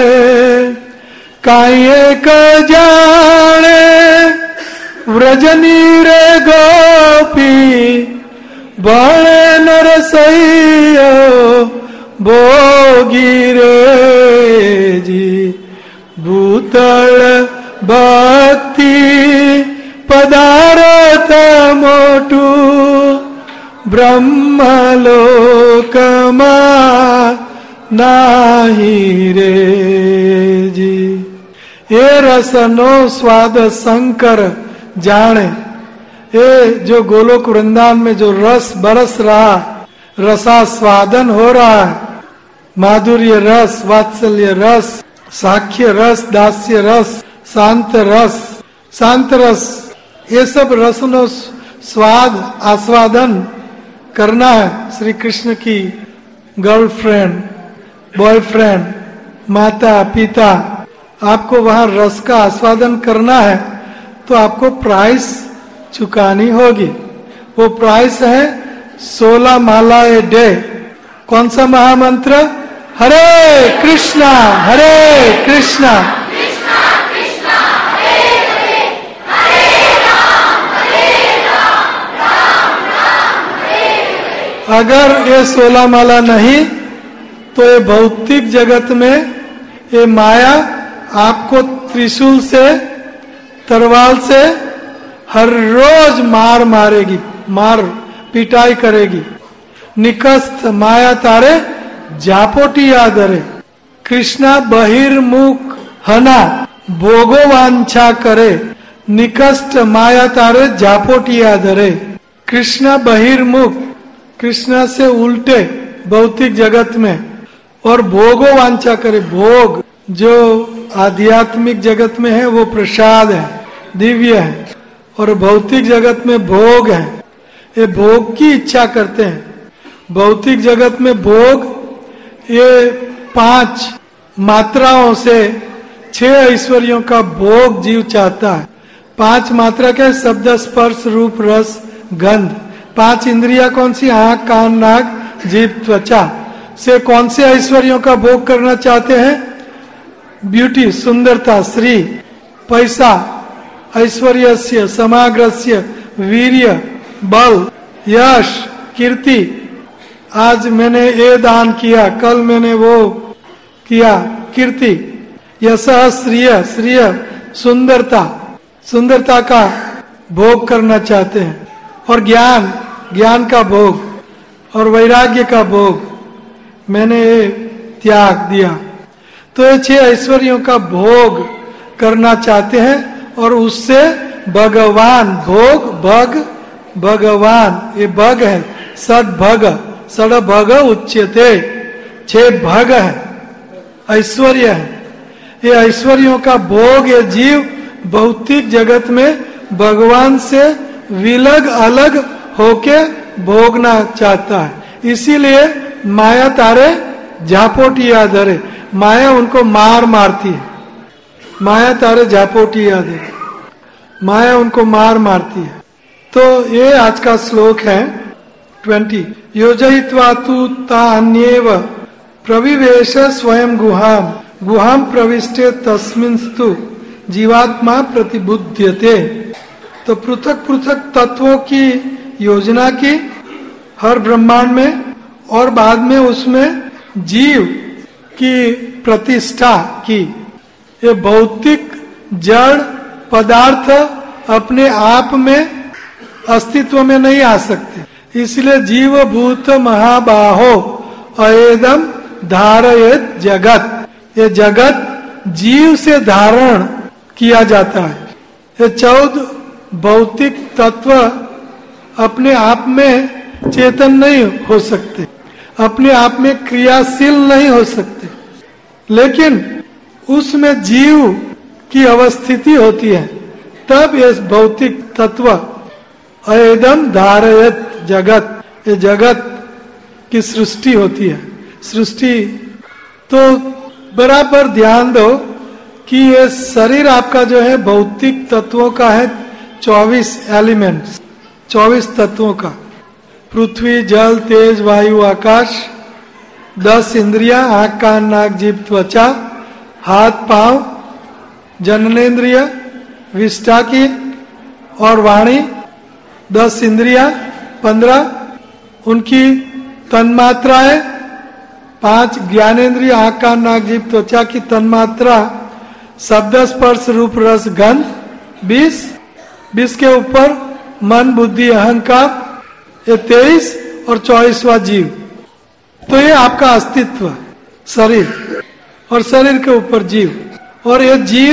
काये का जाने व्रजनी रे गोपी बड़े नरसैयो भोगी रे जी। भूतल भक्ति पदार्थ मोटू ब्रह्मलोकमा नाही रे जी। ये रसनो स्वाद शंकर जाने। ये जो गोलोक वृंदावन में जो रस बरस रहा, रसास्वादन हो रहा है, माधुर्य रस, वात्सल्य रस, साख्य रस, दास्य रस, शांत रस, शांत रस, ये सब रसनो स्वाद आस्वादन करना है। श्री कृष्ण की गर्लफ्रेंड, बॉयफ्रेंड, माता पिता, आपको वहां रस का आस्वादन करना है तो आपको प्राइस चुकानी होगी। वो प्राइस है सोलह माला ए डे। कौन सा महामंत्र? हरे कृष्णा हरे कृष्णा अगर ये सोलह माला नहीं तो ये भौतिक जगत में ये माया आपको त्रिशूल से, तरवाल से हर रोज मार मारेगी, मार पिटाई करेगी। निकस्त माया तारे जापोटी आदरे, कृष्णा बहिर्मुख हना भोगो वांछा करे, निकस्त माया तारे जापोटी आदरे। कृष्णा बहिर्मुख, कृष्णा से उल्टे भौतिक जगत में, और भोगो वांछा करे। भोग जो आध्यात्मिक जगत में है वो प्रसाद है, दिव्य है, और भौतिक जगत में भोग है। ये भोग की इच्छा करते हैं। भौतिक जगत में भोग ये पांच मात्राओं से छह ऐश्वर्यों का भोग जीव चाहता है। पांच मात्रा के शब्द स्पर्श रूप रस गंध। पांच इंद्रिया कौन सी? आंख कान नाक जीभ त्वचा। से कौन से ऐश्वर्यों का भोग करना चाहते हैं? ब्यूटी सुंदरता, श्री, पैसा, ऐश्वर्यस्य, समाग्रस्य, वीर्य, बल, यश, कीर्ति। आज मैंने ये दान किया, कल मैंने वो किया, कीर्ति। यशः श्रिय, श्रिय सुंदरता, सुंदरता का भोग करना चाहते हैं। और ज्ञान, ज्ञान का भोग। और वैराग्य का भोग, मैंने ये त्याग दिया। तो ये छह ऐश्वर्यों का भोग करना चाहते हैं और उससे भगवान, भोग भग भगवान, ये भग है, सद भग, सड़ भग उच्यते, छह भग है, ऐश्वर्य है। ये ऐश्वर्यों का भोग ये जीव भौतिक जगत में भगवान से विलग अलग होके भोगना चाहता है। इसीलिए माया तारे झापोटिया धरे, माया उनको मार मारती है। माया तारे झापोटिया धरे, माया उनको मार मारती है। तो ये आज का श्लोक है ट्वेंटी। योजयित्वा तु तान्येव प्रविवेश स्वयं गुहाम, गुहाम प्रविष्टे तस्मिंस्तु जीवात्मा प्रतिबुध्यते। तो पृथक पृथक तत्वों की योजना की हर ब्रह्मांड में, और बाद में उसमें जीव की प्रतिष्ठा की। ये भौतिक जड़ पदार्थ अपने आप में अस्तित्व में नहीं आ सकते। इसलिए जीव भूत महाबाहो अयेदम धारयेत जगत, ये जगत जीव से धारण किया जाता है। ये चौदह भौतिक तत्व अपने आप में चेतन नहीं हो सकते, अपने आप में क्रियाशील नहीं हो सकते, लेकिन उसमें जीव की अवस्थिति होती है, तब ये भौतिक तत्व अयदम धारयत जगत, ये जगत की सृष्टि होती है। सृष्टि तो बराबर ध्यान दो कि ये शरीर आपका जो है भौतिक तत्वों का है, चौबीस एलिमेंट्स, चौबीस तत्वों का। पृथ्वी जल तेज वायु आकाश, दस इंद्रिया आंख कान नाक जीभ त्वचा, हाथ पांव, जननेन्द्रिय, विष्ठा की और वाणी, दस इंद्रिया, पंद्रह उनकी तन्मात्राएं, पांच ज्ञानेन्द्रिय आंख कान नाक जीभ त्वचा की तन्मात्रा, शब्द स्पर्श रूप रस गंध, बीस, बीस के ऊपर मन बुद्धि अहंकार, ये तेईस, और चौबीसवा जीव। तो ये आपका अस्तित्व शरीर, और शरीर के ऊपर जीव। और ये जीव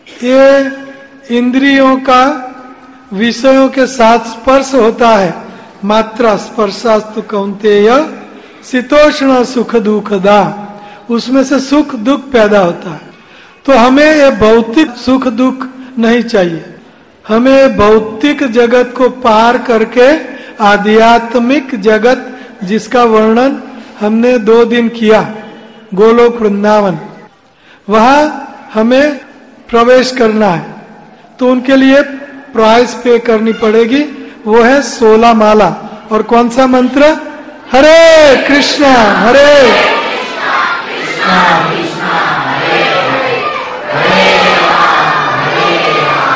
ये इंद्रियों का विषयों के साथ स्पर्श होता है। मात्रा स्पर्शास्तु कौन्तेय शीतोष्ण सुख दुखदा, उसमें से सुख दुख पैदा होता है। तो हमें ये भौतिक सुख दुख नहीं चाहिए, हमें भौतिक जगत को पार करके आध्यात्मिक जगत, जिसका वर्णन हमने दो दिन किया, गोलोक वृंदावन, वहां हमें प्रवेश करना है। तो उनके लिए प्राइस पे करनी पड़ेगी, वो है सोलह माला। और कौन सा मंत्र? हरे कृष्णा हरे कृष्णा कृष्णा हरे हरे, हरे राम हरे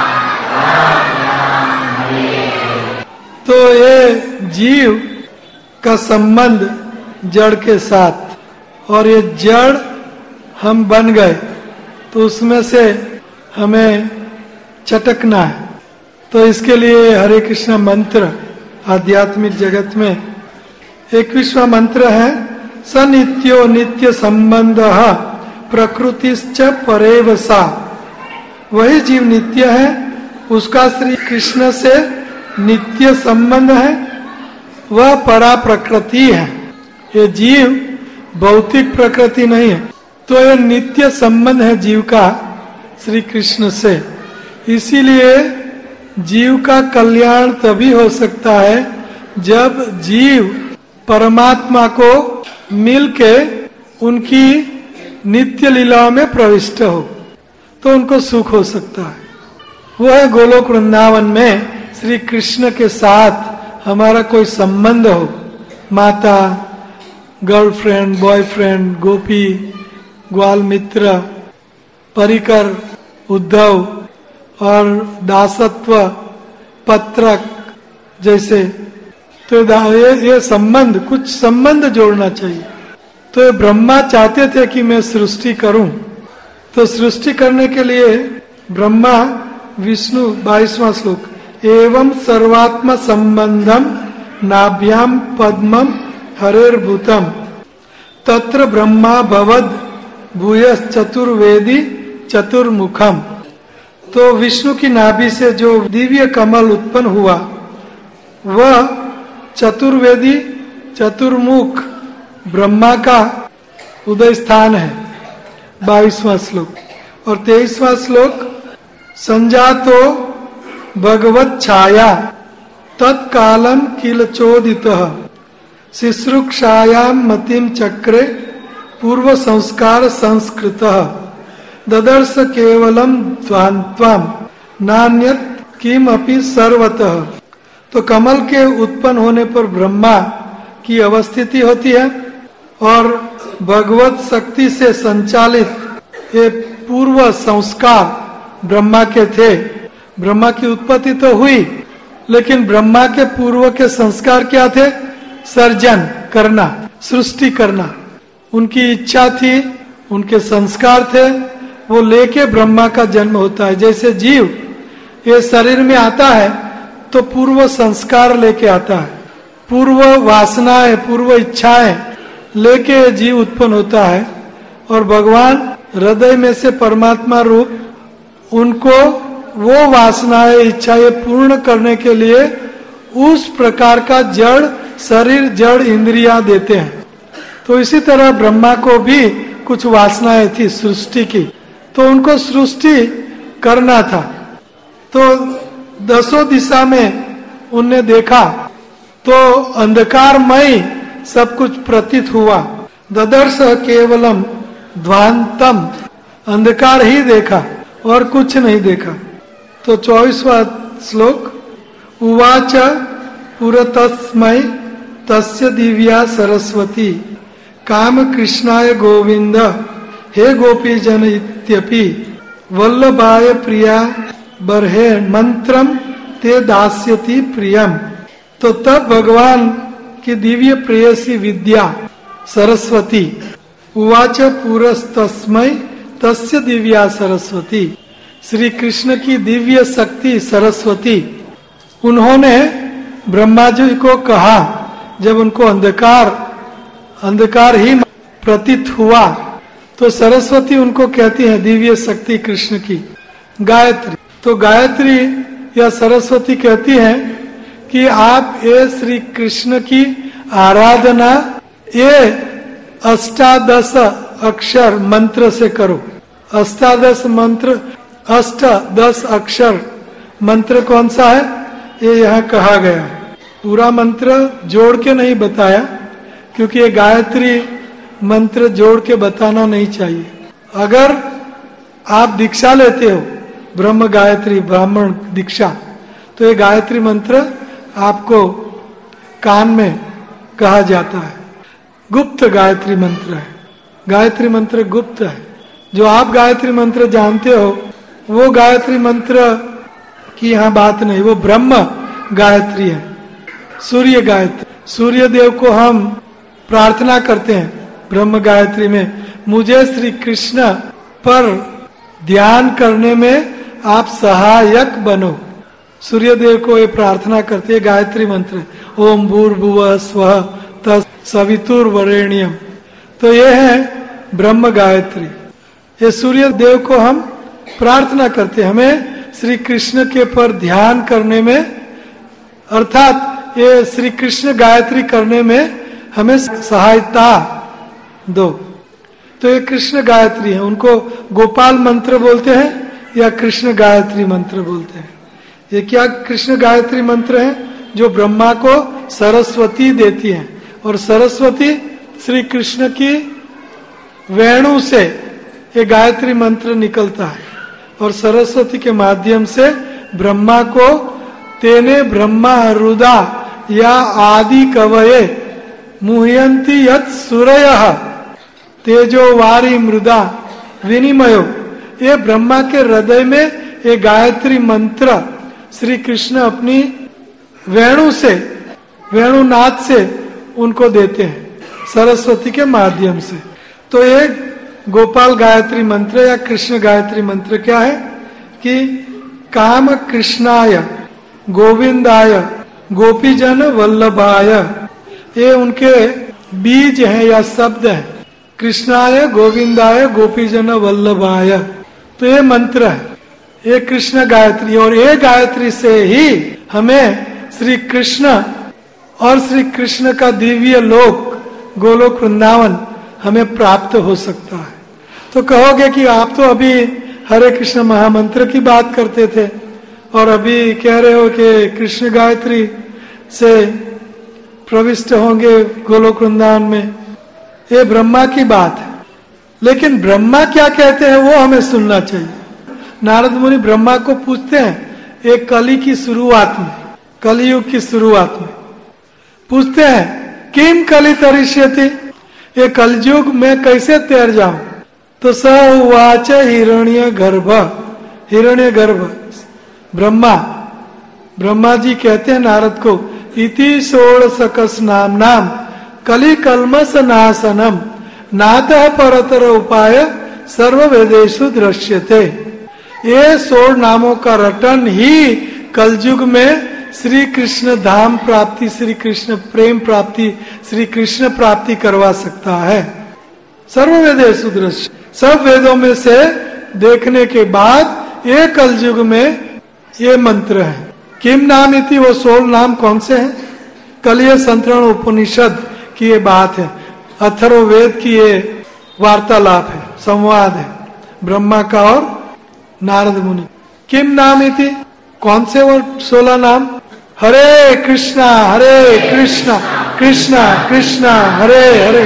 राम राम हरे हरे। तो ये जीव का संबंध जड़ के साथ, और ये जड़ हम बन गए तो उसमें से हमें चटकना है। तो इसके लिए हरे कृष्ण मंत्र आध्यात्मिक जगत में इक्कीसवां मंत्र है, स नित्यो नित्य संबंध प्रकृतिश्च परेव सा। वही जीव नित्य है, उसका श्री कृष्ण से नित्य संबंध है, वह परा प्रकृति है। ये जीव भौतिक प्रकृति नहीं है, तो ये नित्य संबंध है जीव का श्री कृष्ण से। इसीलिए जीव का कल्याण तभी हो सकता है जब जीव परमात्मा को मिलके उनकी नित्य लीलाओं में प्रविष्ट हो, तो उनको सुख हो सकता है। वो है गोलोक वृंदावन में श्री कृष्ण के साथ हमारा कोई संबंध हो, माता, गर्लफ्रेंड, बॉयफ्रेंड, गोपी, ग्वाल मित्र, परिकर, उद्धव और दासत्व, पत्रक जैसे। तो ये, ये संबंध, कुछ संबंध जोड़ना चाहिए। तो ये ब्रह्मा चाहते थे कि मैं सृष्टि करूं, तो सृष्टि करने के लिए ब्रह्मा विष्णु, बाईसवां श्लोक, एवं सर्वात्म संबंधम नाभ्याम पद्मम हरेर्भूतम तत्र ब्रह्मा भवद भूयस चतुर्वेदी चतुर्मुखम। तो विष्णु की नाभि से जो दिव्य कमल उत्पन्न हुआ वह चतुर्वेदी चतुर्मुख ब्रह्मा का उदय स्थान है, बाईसवां श्लोक। और तेईसवां श्लोक, संजातो भगवत छाया तत्कालम किल चोदितः शिश्रुक्षायाम मतिम चक्रे पूर्व संस्कार संस्कृतः ददर्श केवलम ध्वान्त्वाम नान्यत किम अपि सर्वतः। तो कमल के उत्पन्न होने पर ब्रह्मा की अवस्थिति होती है और भगवत शक्ति से संचालित ये पूर्व संस्कार ब्रह्मा के थे। ब्रह्मा की उत्पत्ति तो हुई, लेकिन ब्रह्मा के पूर्व के संस्कार क्या थे? सर्जन करना, सृष्टि करना। उनकी इच्छा थी, उनके संस्कार थे, वो लेके ब्रह्मा का जन्म होता है। जैसे जीव ये शरीर में आता है तो पूर्व संस्कार लेके आता है, पूर्व वासनाएं, पूर्व इच्छाएं लेके जीव उत्पन्न होता है। और भगवान हृदय में से परमात्मा रूप उनको वो वासनाएं, इच्छाएं पूर्ण करने के लिए उस प्रकार का जड़ शरीर, जड़ इंद्रियां देते हैं। तो इसी तरह ब्रह्मा को भी कुछ वासनाएं थी सृष्टि की, तो उनको सृष्टि करना था। तो दसों दिशा में उनने देखा तो अंधकारमय सब कुछ प्रतीत हुआ। ददर्श केवलम ध्वांतम, अंधकार ही देखा और कुछ नहीं देखा। तो चौबीसवां श्लोक, उवाच पुरतस्मै तस्य दिव्या सरस्वती काम कृष्णाय गोविंद हे गोपी जन इत्यपि वल्लभाय प्रिया बर्हे मंत्रम ते दास्यति प्रियम। तो तब भगवान की दिव्य प्रेयसी विद्या सरस्वती, उवाच पुरस्तस्मै तस्य दिव्या सरस्वती, श्री कृष्ण की दिव्य शक्ति सरस्वती, उन्होंने ब्रह्मा जी को कहा जब उनको अंधकार अंधकार ही प्रतीत हुआ, तो सरस्वती उनको कहती है दिव्य शक्ति कृष्ण की गायत्री। तो गायत्री या सरस्वती कहती है कि आप ये श्री कृष्ण की आराधना ये अष्टादश अक्षर मंत्र से करो। अष्टादश मंत्र, अष्ट दस अक्षर मंत्र कौन सा है ये यहाँ कहा गया है। पूरा मंत्र जोड़ के नहीं बताया, क्योंकि ये गायत्री मंत्र जोड़ के बताना नहीं चाहिए। अगर आप दीक्षा लेते हो ब्रह्म गायत्री ब्राह्मण दीक्षा, तो ये गायत्री मंत्र आपको कान में कहा जाता है। गुप्त गायत्री मंत्र है, गायत्री मंत्र गुप्त है। जो आप गायत्री मंत्र जानते हो वो गायत्री मंत्र की यहाँ बात नहीं, वो ब्रह्म गायत्री है, सूर्य गायत्री। सूर्य देव को हम प्रार्थना करते हैं ब्रह्म गायत्री में, मुझे श्री कृष्ण पर ध्यान करने में आप सहायक बनो। सूर्य देव को ये प्रार्थना करते हैं, गायत्री मंत्र ओम भूर्भुवः स्वः तत्सवितुर वरेण्यम। तो ये है ब्रह्म गायत्री। ये सूर्य देव को हम प्रार्थना करते हैं, हमें श्री कृष्ण के पर ध्यान करने में, अर्थात ये श्री कृष्ण गायत्री करने में हमें सहायता दो। तो ये कृष्ण गायत्री है, उनको गोपाल मंत्र बोलते हैं या कृष्ण गायत्री मंत्र बोलते हैं। ये क्या कृष्ण गायत्री मंत्र है जो ब्रह्मा को सरस्वती देती है, और सरस्वती श्री कृष्ण की वेणु से ये गायत्री मंत्र निकलता है, और सरस्वती के माध्यम से ब्रह्मा को तेने ब्रह्मा रुदा या आदि कवये मुह्यंती यत् सूरयः तेजो वारी मृदा विनिमयो। ये ब्रह्मा के हृदय में ये गायत्री मंत्र श्री कृष्ण अपनी वेणु से, वेणुनाद से उनको देते हैं सरस्वती के माध्यम से। तो ये गोपाल गायत्री मंत्र या कृष्ण गायत्री मंत्र क्या है कि काम कृष्णाय गोविंदाय गोपीजन वल्लभाय, ये उनके बीज हैं या शब्द हैं। कृष्णाय गोविंदाय गोपीजन वल्लभाय, तो ये मंत्र है, ये कृष्ण गायत्री। और ये गायत्री से ही हमें श्री कृष्ण और श्री कृष्ण का दिव्य लोक गोलोक वृंदावन हमें प्राप्त हो सकता है। तो कहोगे कि आप तो अभी हरे कृष्ण महामंत्र की बात करते थे और अभी कह रहे हो कि कृष्ण गायत्री से प्रविष्ट होंगे गोलोक वृंदावन में। ये ब्रह्मा की बात है, लेकिन ब्रह्मा क्या कहते हैं वो हमें सुनना चाहिए। नारद मुनि ब्रह्मा को पूछते हैं एक कली की शुरुआत में, कलियुग की शुरुआत में पूछते हैं किम कली तरिष्यति, ये कलयुग में कैसे तैर जाऊं। तो स उवाच हिरण्य गर्भ, हिरण्य गर्भ ब्रह्मा, ब्रह्मा जी कहते हैं नारद को इति षोडशकस नाम नाम कली कलमस नाशनम नातः परतर उपाय सर्व वेदेषु दृश्यते। ये सोल नामों का रटन ही कलयुग में श्री कृष्ण धाम प्राप्ति, श्री कृष्ण प्रेम प्राप्ति, श्री कृष्ण प्राप्ति करवा सकता है। सर्व वेदेषु दृश्य, सब वेदों में से देखने के बाद ये कलयुग में ये मंत्र है। किम नाम इति, वो सोल नाम कौन से हैं? कलिय संतरण उपनिषद की ये बात है, अथर्ववेद की ये वार्तालाप है, संवाद है ब्रह्मा का और नारद मुनि। किम नाम इति, कौन से वो सोलह नाम? हरे कृष्णा हरे कृष्णा कृष्णा कृष्णा हरे हरे,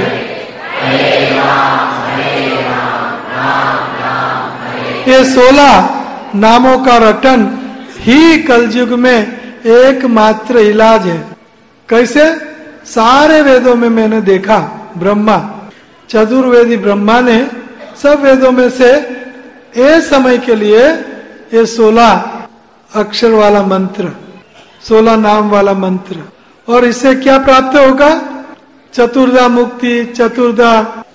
ये सोलह नामों का रटन ही कलयुग में एकमात्र इलाज है। कैसे? सारे वेदों में मैंने देखा, ब्रह्मा चतुर्वेदी ब्रह्मा ने सब वेदों में से ए समय के लिए ये सोलह अक्षर वाला मंत्र, सोलह नाम वाला मंत्र, और इससे क्या प्राप्त होगा? चतुर्धा मुक्ति, चतुर्धा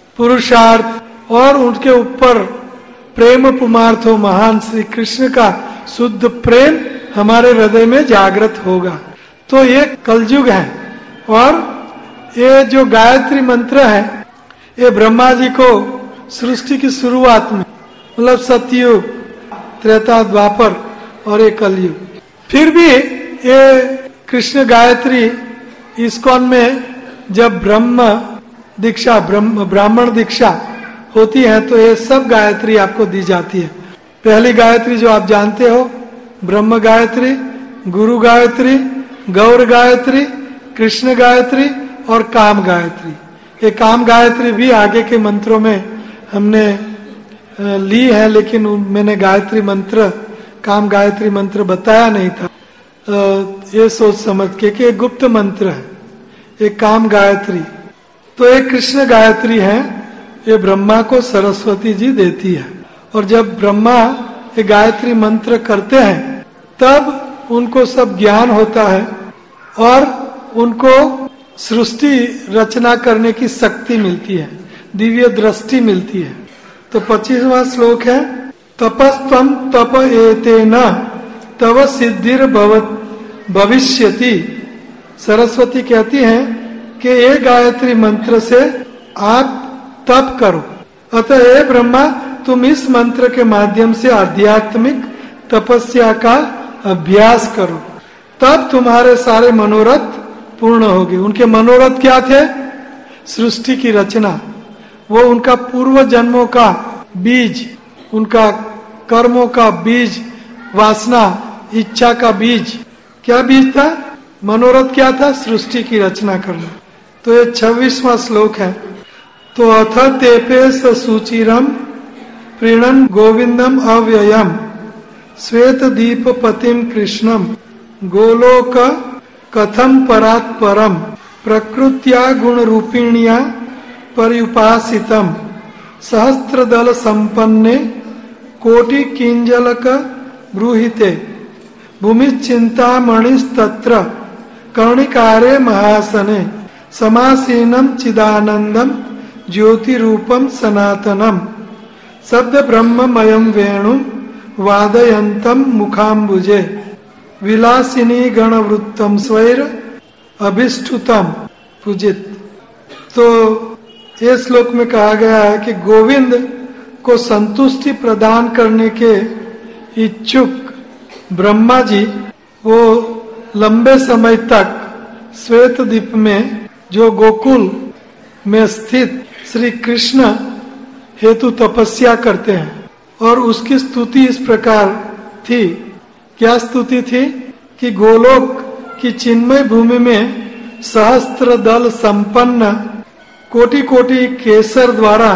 पुरुषार्थ, और उनके ऊपर प्रेम पुमार्थो महान श्री कृष्ण का शुद्ध प्रेम हमारे हृदय में जागृत होगा। तो ये कलयुग है। और ये जो गायत्री मंत्र है ये ब्रह्मा जी को सृष्टि की शुरुआत में, मतलब सतयुग, त्रेता, द्वापर और ये कलयुग। फिर भी ये कृष्ण गायत्री इस्कॉन में जब ब्रह्म दीक्षा, ब्रह्म ब्राह्मण दीक्षा होती है तो ये सब गायत्री आपको दी जाती है। पहली गायत्री जो आप जानते हो ब्रह्म गायत्री, गुरु गायत्री, गौर गायत्री, कृष्ण गायत्री और काम गायत्री। ये काम गायत्री भी आगे के मंत्रों में हमने ली है, लेकिन मैंने गायत्री मंत्र, काम गायत्री मंत्र बताया नहीं था, ये सोच समझ के कि गुप्त मंत्र है ये काम गायत्री। तो ये कृष्ण गायत्री है, ये ब्रह्मा को सरस्वती जी देती है। और जब ब्रह्मा ये गायत्री मंत्र करते हैं तब उनको सब ज्ञान होता है और उनको सृष्टि रचना करने की शक्ति मिलती है, दिव्य दृष्टि मिलती है। तो पच्चीसवां श्लोक है तपस्तम तप एतेन तव सिद्धिर भविष्यति। सरस्वती कहती हैं कि ये गायत्री मंत्र से आप तप करो, अतः हे ब्रह्मा तुम इस मंत्र के माध्यम से आध्यात्मिक तपस्या का अभ्यास करो, तब तुम्हारे सारे मनोरथ पूर्ण होंगे। उनके मनोरथ क्या थे? सृष्टि की रचना, वो उनका पूर्व जन्मों का बीज, उनका कर्मों का बीज, वासना, इच्छा का बीज, क्या बीज था? मनोरथ क्या था? सृष्टि की रचना करना। तो ये छब्बीसवां श्लोक है। तो अथ तेपे सूचिरम प्रीणन गोविंदम अव्ययम श्वेत दीप पतिम कृष्णम गोलोक कथम परात परम प्रकृत्या गुण रूपिण्या पर्युपासितम सहस्त्रदल संपन्ने कोटि किंजलक ब्रूहिते भूमि चिंतामणिस्तत्र कर्णिकारे महासने समासीनम चिदानंदम ज्योति रूपम सनातनम शब्द ब्रह्ममयम वेणु वादयंतम मुखाम्बुजे विलासिनी गणवृत्तम स्वैर अभिष्टुतम पूजित। तो ये श्लोक में कहा गया है कि गोविंद को संतुष्टि प्रदान करने के इच्छुक ब्रह्मा जी वो लंबे समय तक श्वेत द्वीप में जो गोकुल में स्थित श्री कृष्ण हेतु तपस्या करते हैं और उसकी स्तुति इस प्रकार थी। क्या स्तुति थी कि गोलोक की चिन्मय भूमि में सहस्त्र दल संपन्न कोटि कोटि केसर द्वारा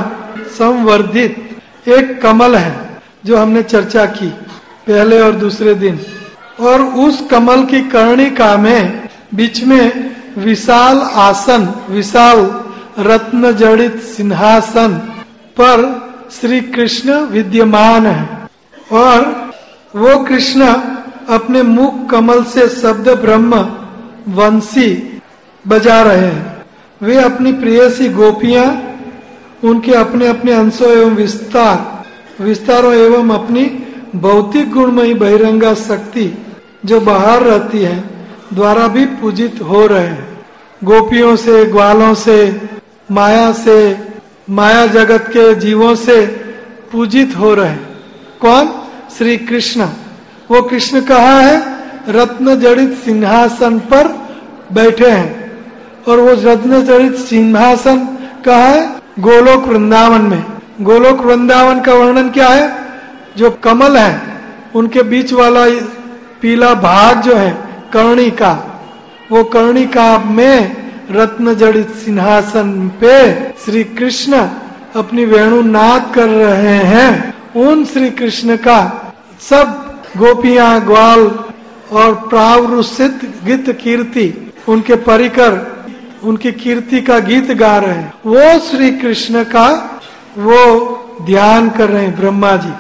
संवर्धित एक कमल है जो हमने चर्चा की पहले और दूसरे दिन, और उस कमल की कर्णिका में बीच में विशाल आसन विशाल रत्न जड़ित सिंहासन पर श्री कृष्ण विद्यमान है और वो कृष्ण अपने मुख कमल से शब्द ब्रह्म वंशी बजा रहे हैं। वे अपनी प्रियसी गोपियां उनके अपने अपने अंशों एवं विस्तार विस्तारों एवं अपनी भौतिक गुणमयी बहिरंगा शक्ति जो बाहर रहती है द्वारा भी पूजित हो रहे हैं। गोपियों से, ग्वालों से, माया से, माया जगत के जीवों से पूजित हो रहे हैं। कौन? श्री कृष्ण। वो कृष्ण कहाँ है? रत्न जड़ित सिंहासन पर बैठे हैं। और वो रत्न जड़ित सिंहासन कहाँ है? गोलोक वृंदावन में। गोलोक वृंदावन का वर्णन क्या है? जो कमल है उनके बीच वाला पीला भाग जो है कर्णिका, वो कर्णिका में रत्न जड़ित सिंहासन पे श्री कृष्ण अपनी वेणु नाद कर रहे हैं। उन श्री कृष्ण का सब गोपियां, ग्वाल और प्रावरुषित गीत कीर्ति उनके परिकर उनकी कीर्ति का गीत गा रहे हैं। वो श्री कृष्ण का वो ध्यान कर रहे हैं ब्रह्मा जी।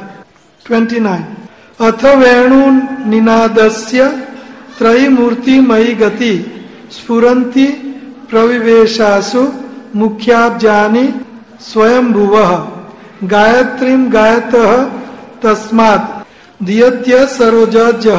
उनतीस अथ वेणु निनादस्य त्रयी मूर्ति मयि गति स्फुरन्ति प्रविवेशासु मुख्याब्जानि स्वयंभुवः गायत्रीं गायतः तस्मात् दियत्य सरोजजः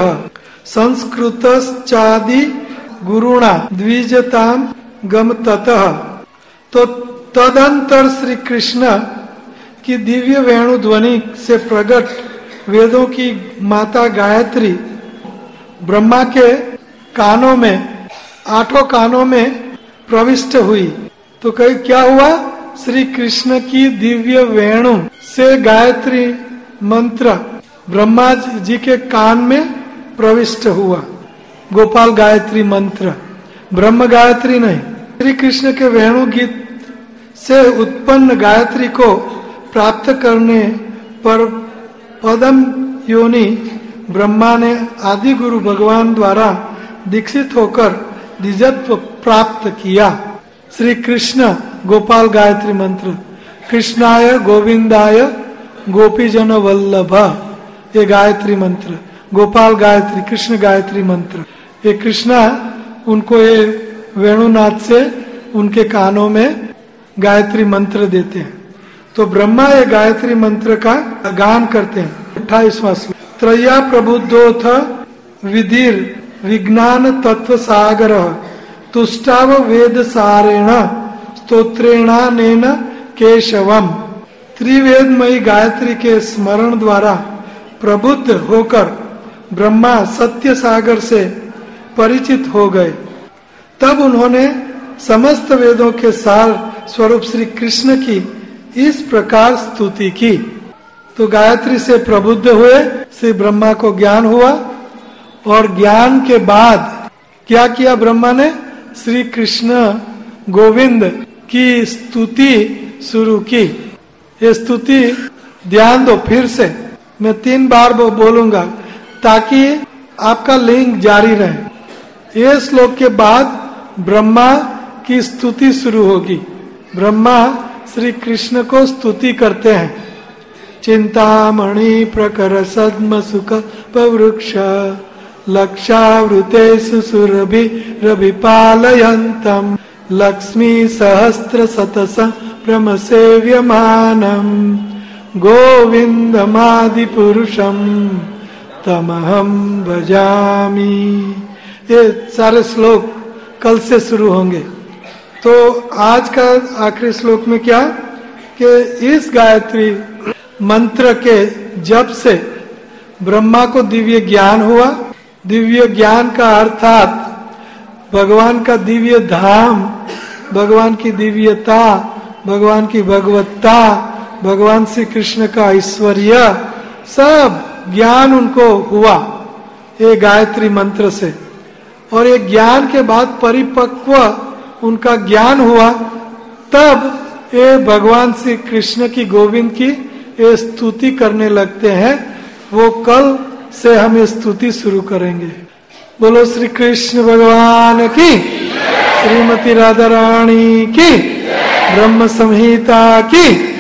संस्कृतश्चादि गुरुणा द्विजतां गमततः। तो तदंतर श्री कृष्ण की दिव्य वेणु ध्वनि से प्रकट वेदों की माता गायत्री ब्रह्मा के कानों में, आठों कानों में प्रविष्ट हुई। तो कहीं क्या हुआ? श्री कृष्ण की दिव्य वेणु से गायत्री मंत्र ब्रह्मा जी के कान में प्रविष्ट हुआ। गोपाल गायत्री मंत्र, ब्रह्म गायत्री नहीं। श्री कृष्ण के वेणु गीत से उत्पन्न गायत्री को प्राप्त करने पर पदम योनि ब्रह्मा ने आदि गुरु भगवान द्वारा दीक्षित होकर द्विजत्व प्राप्त किया। श्री कृष्ण गोपाल गायत्री मंत्र, कृष्णाय गोविंदाय गोपीजन वल्लभ, ये गायत्री मंत्र, गोपाल गायत्री, कृष्ण गायत्री मंत्र। ये कृष्णा उनको ये वेणुनाथ से उनके कानों में गायत्री मंत्र देते हैं। तो ब्रह्मा ये गायत्री मंत्र का गान करते हैं। अट्ठाईसवां श्लोक, त्रया प्रबुद्धोथ विधिर विज्ञान तत्व सागर तुष्टाव वेद सारेण स्तोत्रेणानेन केशवम। त्रिवेदमयी गायत्री के स्मरण द्वारा प्रबुद्ध होकर ब्रह्मा सत्य सागर से परिचित हो गए। तब उन्होंने समस्त वेदों के सार स्वरूप श्री कृष्ण की इस प्रकार स्तुति की। तो गायत्री से प्रबुद्ध हुए, श्री ब्रह्मा को ज्ञान हुआ और ज्ञान के बाद क्या किया ब्रह्मा ने? श्री कृष्ण गोविंद की स्तुति शुरू की। ये स्तुति ध्यान दो, फिर से मैं तीन बार वो बोलूंगा, ताकि आपका लिंग जारी रहे। ये श्लोक के बाद ब्रह्मा की स्तुति शुरू होगी। ब्रह्मा श्री कृष्ण को स्तुति करते हैं। चिंतामणि प्रकर सद्म सुख पवृक्ष लक्षावृतेषु सुरभि रभिपालयन्तम् लक्ष्मी सहस्र शतस ब्रह्म सेव्यमानम् गोविंदमादि पुरुषम तमहम भजामि। ये सारे श्लोक कल से शुरू होंगे। तो आज का आखिरी श्लोक में क्या कि इस गायत्री मंत्र के जप से ब्रह्मा को दिव्य ज्ञान हुआ। दिव्य ज्ञान का अर्थात भगवान का दिव्य धाम, भगवान की दिव्यता, भगवान की भगवत्ता, भगवान श्री कृष्ण का ऐश्वर्य, सब ज्ञान उनको हुआ ये गायत्री मंत्र से। और ये ज्ञान के बाद परिपक्व उनका ज्ञान हुआ, तब ये भगवान श्री कृष्ण की, गोविंद की ये स्तुति करने लगते हैं। वो कल से हम ये स्तुति शुरू करेंगे। बोलो श्री कृष्ण भगवान की, श्रीमती राधा रानी की, ब्रह्म संहिता की।